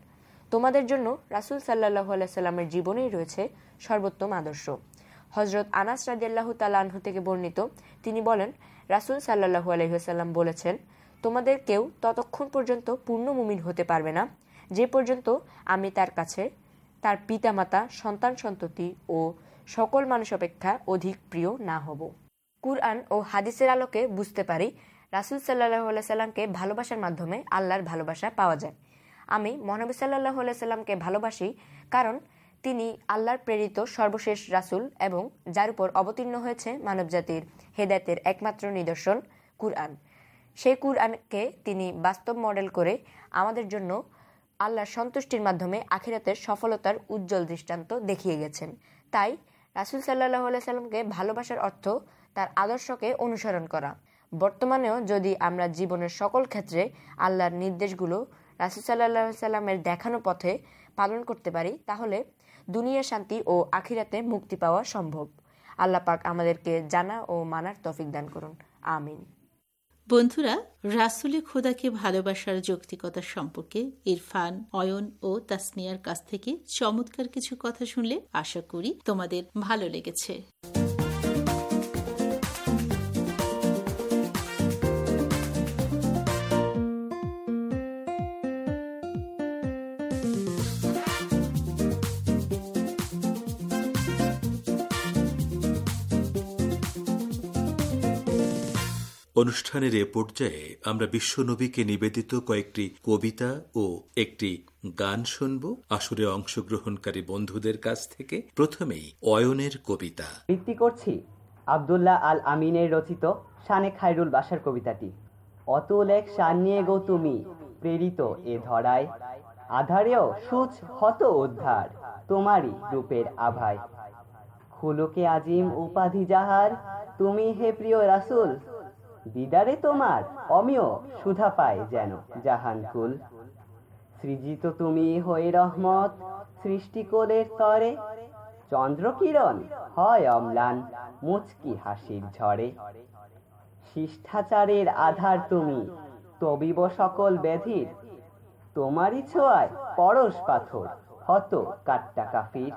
তোমাদের জন্য রাসূল সাল্লাল্লাহু আলাইহি সাল্লামের জীবনেই রয়েছে সর্বোত্তম আদর্শ। হযরত আনাস রাদিয়াল্লাহু তাআলা আনহু থেকে বর্ণিত, তিনি বলেন, রাসূল সাল্লাল্লাহু আলাইহি ওয়াসাল্লাম বলেছেন, তোমাদের কেউ ততক্ষণ পর্যন্ত পূর্ণ মুমিন হতে পারবে না যে পর্যন্ত আমি তার কাছে তার পিতামাতা, সন্তান সন্ততি ও সকল মানুষ অপেক্ষা অধিক প্রিয় না হব। কুরআন ও হাদিসের আলোকে বুঝতে পারি রাসূল সাল্লাল্লাহু আলাইহি সাল্লামকে ভালোবাসার মাধ্যমে আল্লাহর ভালোবাসা পাওয়া যায়। আমি মহানবী সাল্লাল্লাহু আলাইহি সাল্লামকে ভালোবাসি কারণ তিনি আল্লাহর প্রেরিত সর্বশেষ রাসূল এবং যার উপর অবতীর্ণ হয়েছে মানবজাতির হেদায়েতের একমাত্র নিদর্শন কুরআন। সেই কুরআনকে তিনি বাস্তব মডেল করে আমাদের জন্য আল্লাহর সন্তুষ্টির মাধ্যমে আখিরাতের সফলতার উজ্জ্বল দৃষ্টান্ত দেখিয়ে গেছেন। তাই রাসূল সাল্লাল্লাহু আলাইহি সাল্লামকে ভালোবাসার অর্থ তার আদর্শকে অনুসরণ করা। বর্তমানেও যদি আমরা জীবনের সকল ক্ষেত্রে আল্লাহর নির্দেশগুলো রাসূল সাল্লাল্লাহু আলাইহি সাল্লামের দেখানো পথে পালন করতে পারি, তাহলে দুনিয়ার শান্তি ও আখিরাতে মুক্তি পাওয়া সম্ভব। আল্লাহ পাক আমাদেরকে জানা ও মানার তৌফিক দান করুন, আমিন। বন্ধুরা, রাসূলে খোদাকে ভালোবাসার যৌক্তিকতা সম্পর্কে ইরফান, অয়ন ও তাসনিয়ার কাছ থেকে চমৎকার কিছু কথা শুনলে আশা করি তোমাদের ভালো লেগেছে। অনুষ্ঠানের এ পর্যায়ে আমরা বিশ্বনবীকে নিবেদিত কয়েকটি কবিতা ও একটি গান শুনব আসরে অংশগ্রহণকারী বন্ধুদের কাছ থেকে। প্রথমেই অয়নের কবিতা। বৃত্তি করছি আব্দুল্লাহ আল আমিনের রচিত শানে খায়রুল বাশার কবিতাটি। অতুল এক শান নিয়ে গো তুমি প্রেরিত এ ধরায়, আধারেও সুচ হত উদ্ধার তোমারই রূপের আভায়। খুলুকে আজিম উপাধি যাহার, তুমি হে প্রিয় রাসূল, দিদারে তোমার অমিয় সুধা পায় যেন জাহানকুল। সৃজিত তুমি হয়ে রহমত সৃষ্টিকোলের তরে, চন্দ্রকিরণ হয় অম্লান মুচকি হাসির ঝড়ে। শিষ্টাচারের আধার তুমি তবিব সকল ব্যাধির, তোমারই ছোঁয়ায় পরশ পাথর হত কাট্টা কাফির।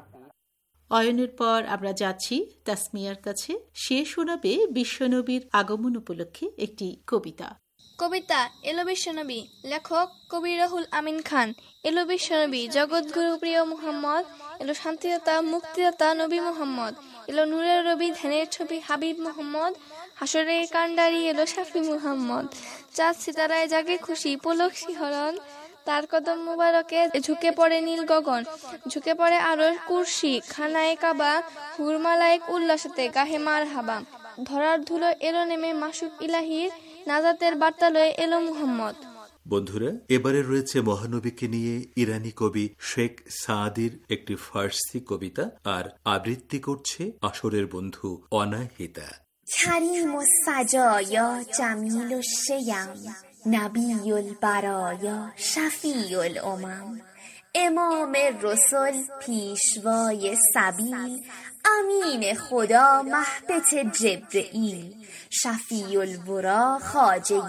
অয়নের পর আমরা যাচ্ছি তাসমিয়ার কাছে। সে শোনাবে বিশ্বনবীর আগমন উপলক্ষে একটি কবিতা। কবিতা এলো বিশ্বনবী, লেখক কবি রুহুল আমিন খান। এলো বিশ্বনবী, জগৎগুরু প্রিয় মুহাম্মদ। এলো শান্তিদাতা মুক্তিদাতা নবী মুহাম্মদ। এলো নূরের রবি ধ্যানের ছবি হাবিব মুহাম্মদ। হাসরের কান্ডারি এলো শাফি মুহাম্মদ। চাঁদ সিতারায় জাগে খুশি পুলক শিহরণ, তার কদম মুবারকে ঝুঁকে পড়ে নীল গগন। ঝুঁকে পড়ে আরশ কুরসি খানায়ে কাবা, হুরমালায়েক উল্লাসতে গাহে মারহাবা। ধরার ধুলো এলো নেমে মাসুক ইলাহির, নাজাতের বার্তা লয়ে এলো মুহাম্মদ। বন্ধুরা, এবারে রয়েছে মহানবীকে নিয়ে ইরানি কবি শেখ সাদির একটি ফার্সি কবিতা, আর আবৃত্তি করছে আসরের বন্ধু অনাহিতা। کریم السجایا جمیل الشیم نبی البرایا شفیع الامم امام رسل پیشوای سبیل امین خدا مهبط جبرئیل شفیع الورا خواجه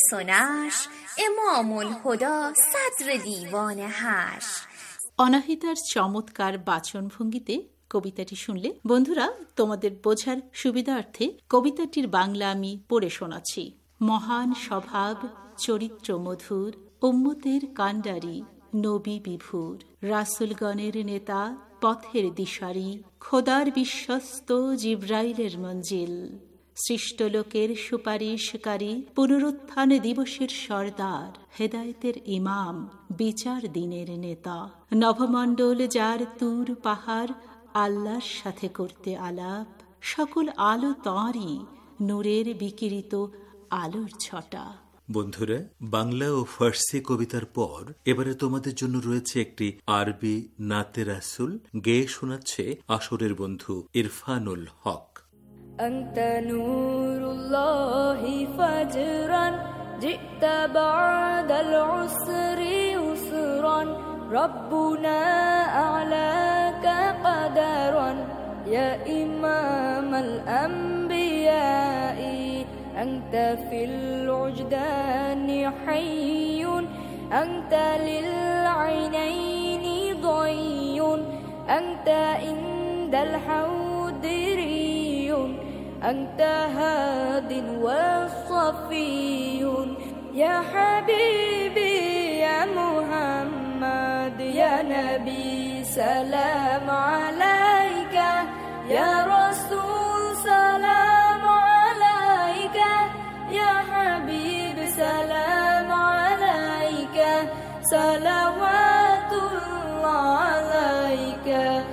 بسنش امام الهدا صدر دیوان حشر। অনাহিতার চমৎকার বাচন ভঙ্গিতে কবিতাটি শুনলে। বন্ধুরা, তোমাদের বোঝার সুবিধার্থে কবিতাটির বাংলা আমি পড়ে শোনাচ্ছি। মহান স্বভাব চরিত্র মধুর, উম্মতের কান্ডারি নবী বিভুর, রাসূলগণের নেতা পথের দিশারি, খোদার বিশ্বস্ত জিব্রাইলের মঞ্জিল, সৃষ্ট লোকের সুপারিশকারী, পুনরুত্থান দিবসের সর্দার, হেদায়েতের ইমাম, বিচার দিনের নেতা, নভমণ্ডল যার তুর পাহাড়, আল্লাহর সাথে করতে আলাপ, সকল আলো তাঁরই, নূরের বিকিরিত আলোর ছটা। বন্ধুরা, বাংলা ও ফার্সি কবিতার পর এবারে তোমাদের জন্য রয়েছে একটি আরবি নাতে রাসূল। গেয়ে শোনাচ্ছে আসরের বন্ধু ইরফানুল হক। أنت نور الله فجرا جئت بعد العسر يسرا ربنا أعلاك قدرا يا إمام الأنبياء أنت في الوجدان حي أنت للعينين أنت عند الحوض ري أنت هاد وصفي يا حبيبي يا محمد يا نبي سلام عليك يا رسول سلام عليك يا حبيب سلام عليك صلوات الله عليك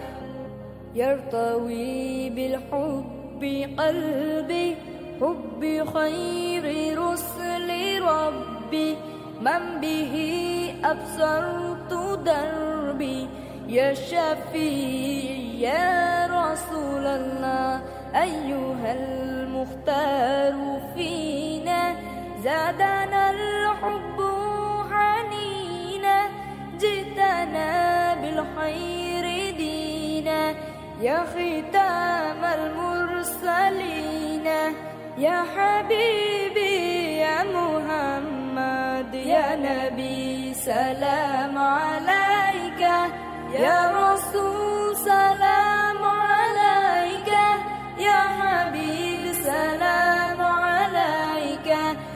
يرتوي بالحب قلبي حب خير رسل ربي من به أبصرت دربي يا شفيع يا رسول الله أيها المختار فينا زادنا الحب حنينا جئتنا بالخير دينا يا ختام المرسلين يا حبيبي يا محمد يا نبي سلام عليك يا رسول سلام عليك يا حبيب سلام عليك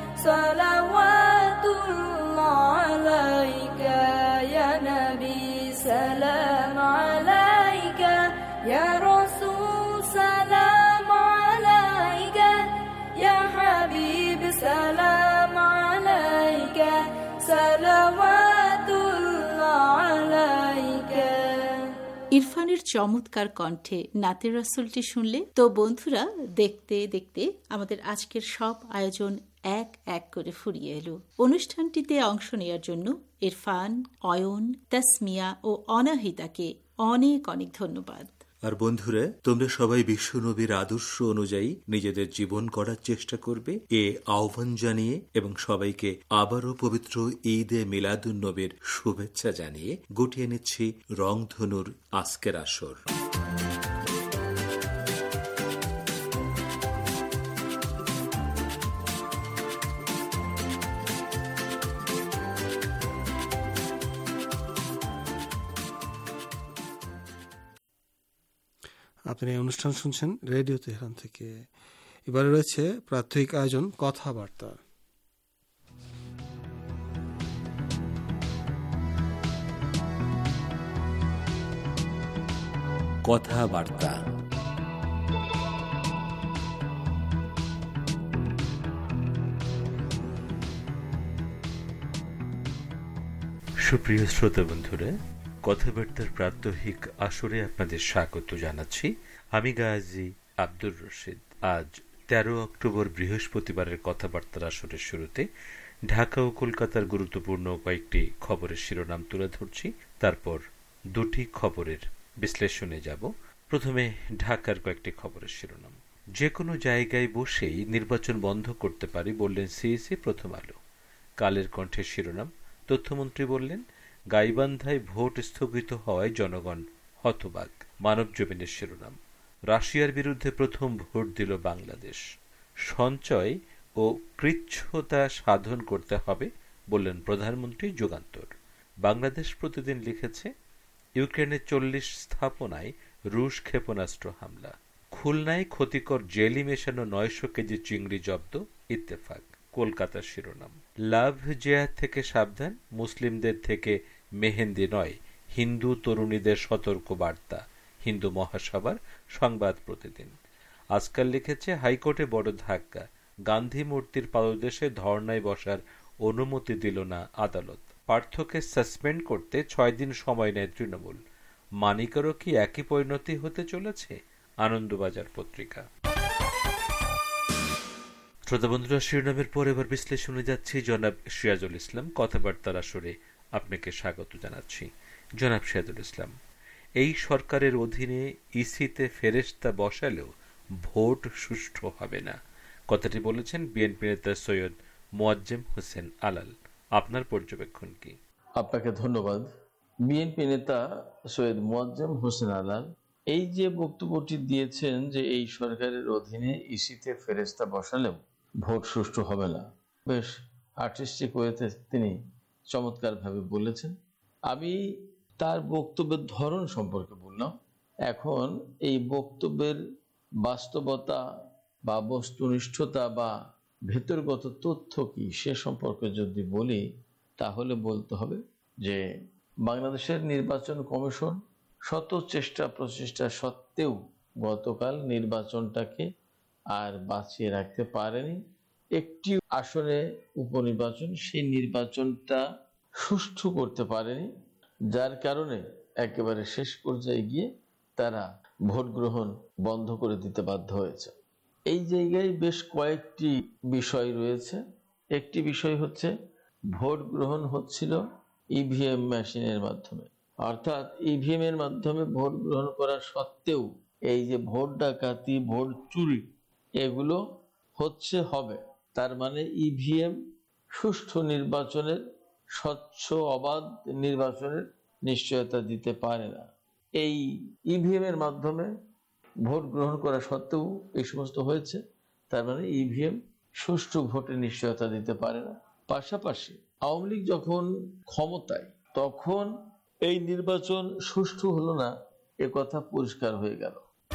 صلوات الله عليك يا نبي سلام عليك يا رسول سلام عليك يا حبيب سلام عليك صلوات الله عليك ইরফানের চমৎকার কণ্ঠে নাতের রাসূলটি শুনলে তো বন্ধুরা, দেখতে দেখতে আমাদের আজকের সব আয়োজন এক এক করে ফুরিয়ে এলো। অনুষ্ঠানটিতে অংশ নেওয়ার জন্য ইরফান, অয়ন, তাসমিয়া ও অনাহিতাকে অনেক অনেক ধন্যবাদ। আর বন্ধুরা, তোমরা সবাই বিশ্বনবীর আদর্শ অনুযায়ী নিজেদের জীবন গড়ার চেষ্টা করবে এ আহ্বান জানিয়ে এবং সবাইকে আবারও পবিত্র ঈদে মিলাদুন নবীর শুভেচ্ছা জানিয়ে গুটিয়ে নিচ্ছি রংধনুর আজকের আসর। আপনারা এই অনুষ্ঠান শুনছেন রেডিও তেহরান থেকে। এবারে রয়েছে প্রাত্যহিক আয়োজন কথাবার্তা। কথাবার্তা সুপ্রিয় শ্রোতা বন্ধুরা, কথাবার্তার প্রাত্যহিক আসরে আপনাদের স্বাগত জানাচ্ছি। আমি গাজী আব্দুর রশিদ। আজ 13 অক্টোবর বৃহস্পতিবারের কথাবার্তার আসরের শুরুতে ঢাকা ও কলকাতার গুরুত্বপূর্ণ কয়েকটি খবরের শিরোনাম তুলে ধরছি, তারপর দুটি খবরের বিশ্লেষণে যাব। প্রথমে ঢাকার কয়েকটি খবরের শিরোনাম। যে কোনো জায়গায় বসেই নির্বাচন বন্ধ করতে পারি বললেন সিইসি, প্রথম আলো। কালের কণ্ঠের শিরোনাম, তথ্যমন্ত্রী বললেন গাইবান্ধায় ভোট স্থগিত হওয়ায় জনগণ হতবাক। মানব জমিনের শিরোনাম, রাশিয়ার বিরুদ্ধে প্রথম ভোট দিল বাংলাদেশ। সঞ্চয় ও কৃচ্ছতা সাধন করতে হবে বললেন প্রধানমন্ত্রী, যুগান্তর। বাংলাদেশ প্রতিদিন লিখেছে ইউক্রেনের 40 স্থাপনায় রুশ ক্ষেপণাস্ত্র হামলা। খুলনায় ক্ষতিকর জেলি মেশানো 900 কেজি চিংড়ি জব্দ, ইত্তেফাক। কলকাতার শিরোনাম, লাভ জেহাদ থেকে সাবধান, মুসলিমদের থেকে মেহেন্দি নয়, হিন্দু তরুণীদের সতর্ক বার্তা, হিন্দু মহাসভার সংবাদ প্রতিদিন। আজকাল লিখেছে হাইকোর্টে বড় ধাক্কা, গান্ধী মূর্তির পাদদেশে ধর্নায় বসার অনুমতি দিল না আদালত। পার্থকে সাসপেন্ড করতে 6 দিন সময় নেয় তৃণমূল। মানিকেরও কি একই পরিণতি হতে চলেছে? আনন্দবাজার পত্রিকা। শ্রোতা বন্ধুরা, শিরোনামের পর এবার বিশ্লেষণে যাচ্ছি। জনাব সিরাজুল ইসলাম, কথাবার্তার আসরে আপনাকে স্বাগত জানাচ্ছি। জনাব সিরাজুল ইসলাম, এই সরকারের অধীনে ইসিতে ফেরেশতা বসালেও ভোট সুষ্ঠু হবে না, কথাটি বলেছেন বিএনপি নেতা সৈয়দ মোয়াজ্জেম হোসেন আলাল। আপনার পর্যবেক্ষণ কি? আপনাকে ধন্যবাদ। বিএনপি নেতা সৈয়দ মোয়াজ্জেম হোসেন আলাল এই যে বক্তব্যটি দিয়েছেন যে এই সরকারের অধীনে ইসিতে ফেরেশতা বসালেও ভোট সুষ্ঠু হবে না, বেশ আর্টিস্টিক ওয়েতে তিনি চমৎকারভাবে বলেছেন। আমি তার বক্তব্যের ধরন সম্পর্কে বললাম। এখন এই বক্তব্যের বাস্তবতা বা বস্তুনিষ্ঠতা বা ভেতরগত তথ্য কি সে সম্পর্কে যদি বলি, তাহলে বলতে হবে যে বাংলাদেশের নির্বাচন কমিশন শত চেষ্টা প্রচেষ্টা সত্ত্বেও গতকাল নির্বাচনটাকে আর বাঁচিয়ে রাখতে পারেনি। একটি আসনে উপনির্বাচন, সেই নির্বাচনটা সুষ্ঠু করতে পারেনি, যার কারণে একেবারে শেষ পর্যায়ে গিয়ে তারা ভোট গ্রহণ বন্ধ করে দিতে বাধ্য হয়েছে। এই জায়গায় বেশ কয়েকটি বিষয় রয়েছে। একটি বিষয় হচ্ছে ভোট গ্রহণ হচ্ছিল ইভিএম মেশিনের মাধ্যমে, অর্থাৎ ইভিএম এর মাধ্যমে ভোট গ্রহণ করা সত্ত্বেও এই যে ভোট ডাকাতি, ভোট চুরি এগুলো হবে। তার মানে ইভিএম সুষ্ঠু নির্বাচনের, স্বচ্ছ অবাধ নির্বাচনের নিশ্চয়তা দিতে পারে না। এই ইভিএম এর মাধ্যমে ভোট গ্রহণ করা সত্ত্বেও এই সমস্ত হয়েছে, তার মানে ইভিএম সুষ্ঠু ভোটের নিশ্চয়তা দিতে পারে না। পাশাপাশি আওয়ামী লীগ যখন ক্ষমতায়, তখন এই নির্বাচন সুষ্ঠু হলো না, এ কথা পরিষ্কার হয়ে গেল।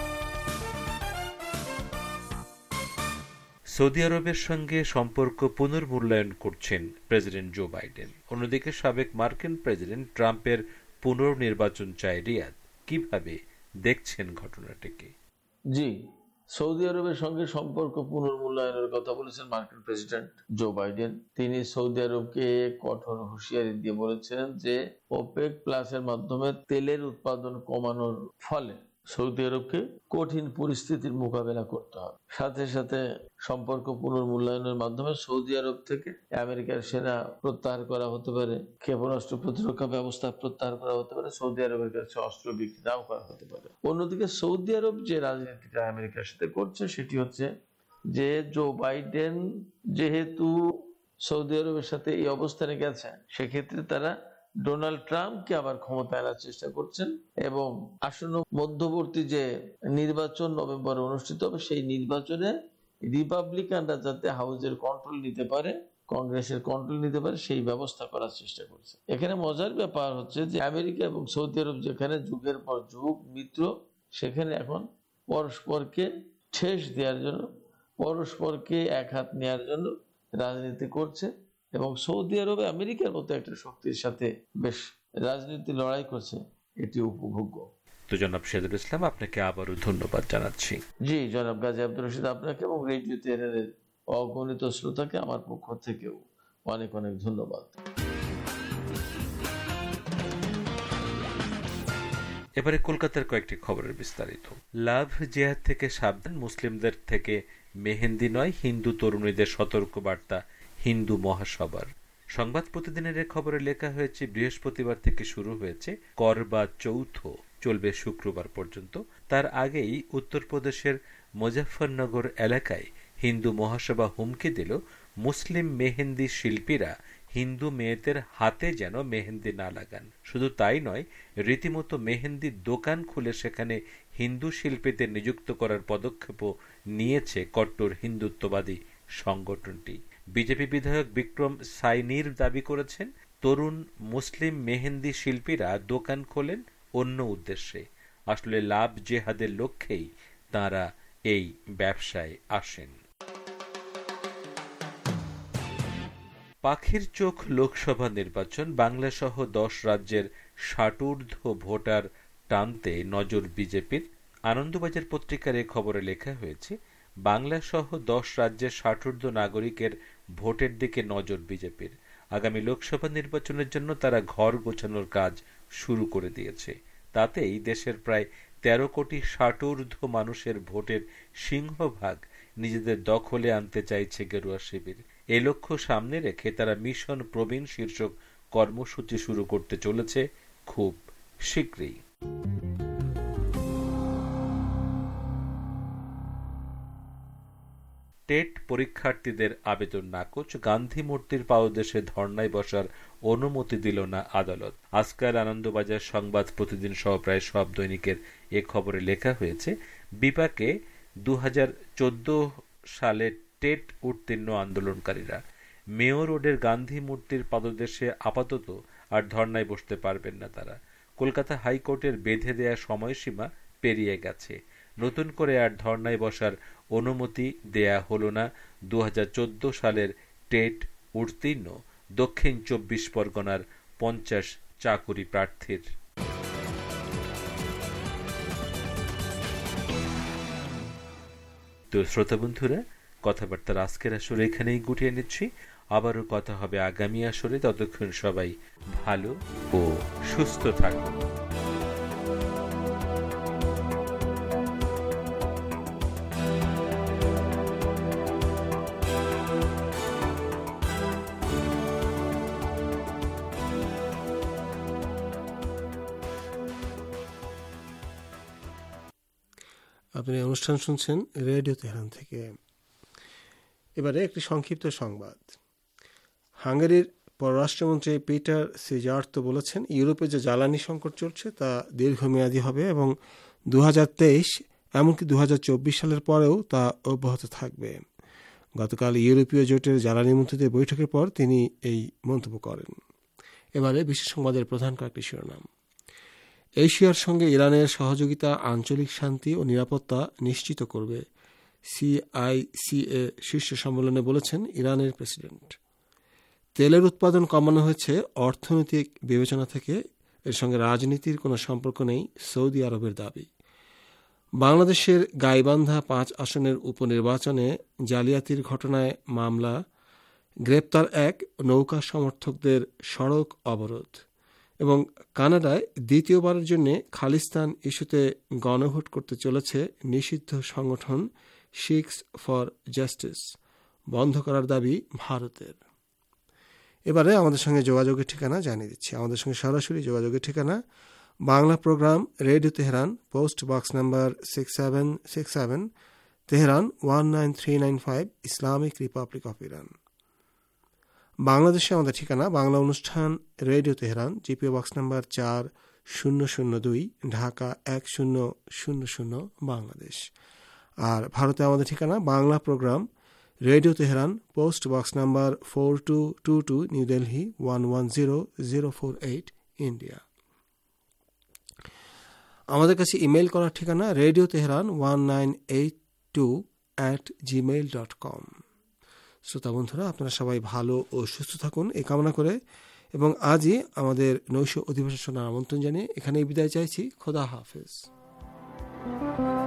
সৌদি আরবের সঙ্গে সম্পর্ক পুনর্মূল্যায়ন করছেন প্রেসিডেন্ট জো বাইডেন। অন্যদিকে সাবেক মার্কিন প্রেসিডেন্ট ট্রাম্পের পুনর্নির্বাচন চায় রিয়াদ। কিভাবে দেখছেন ঘটনাটিকে? জি, সৌদি আরবের সঙ্গে সম্পর্ক পুনর্মূল্যায়নের কথা বলেছেন মার্কিন প্রেসিডেন্ট জো বাইডেন। তিনি সৌদি আরবকে কঠোর হুঁশিয়ারি দিয়ে বলেছিলেন যে ওপেক প্লাসের মাধ্যমে তেলের উৎপাদন কমানোর ফলে সৌদি আরবকে কঠিন পরিস্থিতির মোকাবেলা করতে হবে। সাথে সাথে সম্পর্ক পুনর্মূল্যায়নের মাধ্যমে সৌদি আরব থেকে আমেরিকার সেনা প্রত্যাহার করা হতে পারে, ক্ষেপণাস্ত্র প্রতিরক্ষা ব্যবস্থা প্রত্যাহার করা হতে পারে, সৌদি আরবের কাছে অস্ত্র বিক্রি নাও করা হতে পারে। অন্যদিকে সৌদি আরব যে রাজনীতিটা আমেরিকার সাথে করছে সেটি হচ্ছে যে জো বাইডেন যেহেতু সৌদি আরবের সাথে এই অবস্থানে গেছে, সেক্ষেত্রে তারা ডোনাল্ড ট্রাম্পকে আবার ক্ষমতায় আনার চেষ্টা করছেন এবং আসন্ন মধ্যবর্তী যে নির্বাচন নভেম্বরে অনুষ্ঠিত হবে, সেই নির্বাচনে রিপাবলিকানরা যাতে হাউজের কন্ট্রোল নিতে পারে, কংগ্রেসের কন্ট্রোল নিতে পারে, সেই ব্যবস্থা করার চেষ্টা করছে। এখানে মজার ব্যাপার হচ্ছে যে আমেরিকা এবং সৌদি আরব যেখানে যুগের পর যুগ মিত্র, সেখানে এখন পরস্পরকে ঠেস দেওয়ার জন্য, পরস্পরকে এক হাত নেওয়ার জন্য রাজনীতি করছে এবং সৌদি আরবে আমেরিকার মতো একটা শক্তির সাথে বেশ রাজনীতি লড়াই করছে, এটি উপভোগ্য। তো জনাব শহীদুল ইসলাম, আপনাকে আবারও ধন্যবাদ জানাচ্ছি। জি জনাব গাজী আব্দুর রশিদ, আপনাকে এবং রেডিও তেহরানের অগণিত শ্রোতাকে আমার পক্ষ থেকেও অনেক অনেক ধন্যবাদ। এবারে কলকাতার কয়েকটি খবরের বিস্তারিত। লাভ জিহাদ থেকে সাবধান, মুসলিমদের থেকে মেহেন্দি নয়, হিন্দু তরুণীদের সতর্ক বার্তা হিন্দু মহাসভার। সংবাদ প্রতিদিনের খবরে লেখা হয়েছে, বৃহস্পতিবার থেকে শুরু হয়েছে করবা চৌথ, চলবে শুক্রবার পর্যন্ত। তার আগেই উত্তরপ্রদেশের মুজফ্ফরনগর এলাকায় হিন্দু মহাসভা হুমকি দিল, মুসলিম মেহেন্দি শিল্পীরা হিন্দু মেয়েদের হাতে যেন মেহেন্দি না লাগান। শুধু তাই নয়, রীতিমতো মেহেন্দির দোকান খুলে সেখানে হিন্দু শিল্পীদের নিযুক্ত করার পদক্ষেপও নিয়েছে কট্টর হিন্দুত্ববাদী সংগঠনটি। বিজেপি বিধায়ক বিক্রম সাইনির দাবি করেছেন, তরুণ মুসলিম মেহেন্দি শিল্পীরা দোকান খোলেন অন্য উদ্দেশ্যে। আসলে লাভ জেহাদের লক্ষ্যেই তারা এই ব্যবসায় আসেন। পাখির চোখ লোকসভা নির্বাচন, বাংলা সহ 10 রাজ্যের 60 ভোটার টানতে নজর বিজেপির। আনন্দবাজার পত্রিকার এ খবরে লেখা হয়েছে, বাংলা সহ 10 রাজ্যের 60 নাগরিকের ভোটের দিকে নজর বিজেপির। আগামী লোকসভা নির্বাচনের জন্য তারা ঘর গোছানোর কাজ শুরু করে দিয়েছে। তাতেই দেশের প্রায় 13 কোটি 60 মানুষের ভোটের সিংহভাগ নিজেদের দখলে আনতে চাইছে গেরুয়া শিবির। এ লক্ষ্য সামনে রেখে তারা মিশন প্রবীণ শীর্ষক কর্মসূচি শুরু করতে চলেছে খুব শীঘ্রই। টেট পরীক্ষার্থীদের আবেদন নাকচ, গান্ধী মূর্তির পাদদেশে ধর্নায় বসার অনুমতি দিল না আদালত। আজকাল আনন্দবাজার, সংবাদ প্রতিদিন সহ প্রায় সব দৈনিকের এ খবরে লেখা হয়েছে, বিপাকে 2014 সালে টেট উত্তীর্ণ আন্দোলনকারীরা মেয়র রোডের গান্ধী মূর্তির পাদদেশে আপাতত আর ধর্নায় বসতে পারবেন না তারা। কলকাতা হাইকোর্টের বেঁধে দেয়া সময়সীমা পেরিয়ে গেছে। নতুন করে আর ধর্নায় বসার অনুমতি দেয়া হলো না 2014 সালের টেট উত্তীর্ণ দক্ষিণ 24 পরগনার 50 চাকুরি প্রার্থীর। তো শ্রোতা বন্ধুরা, কথাবার্তার আজকের আসরে এখানেই গুটিয়ে নিচ্ছি। আবারও কথা হবে আগামী আসরে। ততক্ষণ সবাই ভালো ও সুস্থ থাকুন। আপনি অনুষ্ঠান শুনছেন রেডিও তেহরান থেকে। এবারে একটি সংক্ষিপ্ত সংবাদ। হাঙ্গেরির পররাষ্ট্রমন্ত্রী পিটার সিজার্তো বলেছেন, ইউরোপে যে জ্বালানি সংকট চলছে তা দীর্ঘমেয়াদী হবে এবং 2023 এমনকি 2024 সালের পরেও তা অব্যাহত থাকবে। গতকাল ইউরোপীয় জোটের জ্বালানি মন্ত্রীদের বৈঠকের পর তিনি এই মন্তব্য করেন। এবারে বিশেষ সংবাদের প্রধান কয়েকটি শিরোনাম। এশিয়ার সঙ্গে ইরানের সহযোগিতা আঞ্চলিক শান্তি ও নিরাপত্তা নিশ্চিত করবে, CICA শীর্ষ সম্মেলনে বলেছেন ইরানের প্রেসিডেন্ট। তেলের উৎপাদন কমানো হয়েছে অর্থনৈতিক বিবেচনা থেকে, এর সঙ্গে রাজনীতির কোনো সম্পর্ক নেই, সৌদি আরবের দাবি। বাংলাদেশের গাইবান্ধা 5 আসনের উপনির্বাচনে জালিয়াতির ঘটনায় মামলা, গ্রেপ্তার 1 নৌকা সমর্থকদের সড়ক অবরোধ এবং কানাডায় দ্বিতীয়বারের জন্য খালিস্তান ইস্যুতে গণভোট করতে চলেছে নিষিদ্ধ সংগঠন শিখস ফর জাস্টিস, বন্ধ করার দাবি ভারতের। এবারে আমাদের সঙ্গে যোগাযোগের ঠিকানা জানিয়ে দিচ্ছি। আমাদের সঙ্গে সরাসরি যোগাযোগের ঠিকানা Bangla programme radio Tehran, post box number 6767, Tehran 19395, Islamic Republic of Iran. বাংলাদেশে আমাদের ঠিকানা বাংলা অনুষ্ঠান radio Tehran, GPO box number 4002, Dhaka 1000 Bangladesh. আর ভারতে আমাদের ঠিকানা Bangla programme radio Tehran, post box number 4222, New Delhi 110048, India. আমাদের কাছে ইমেল করার ঠিকানা রেডিও তেহরান 1982@gmail.com। শ্রোতা বন্ধুরা, আপনারা সবাই ভালো ও সুস্থ থাকুন এই কামনা করে এবং আজই আমাদের নৈশ অধিবেশন শোনার আমন্ত্রণ জানিয়ে এখানেই বিদায় চাইছি। খোদা হাফেজ।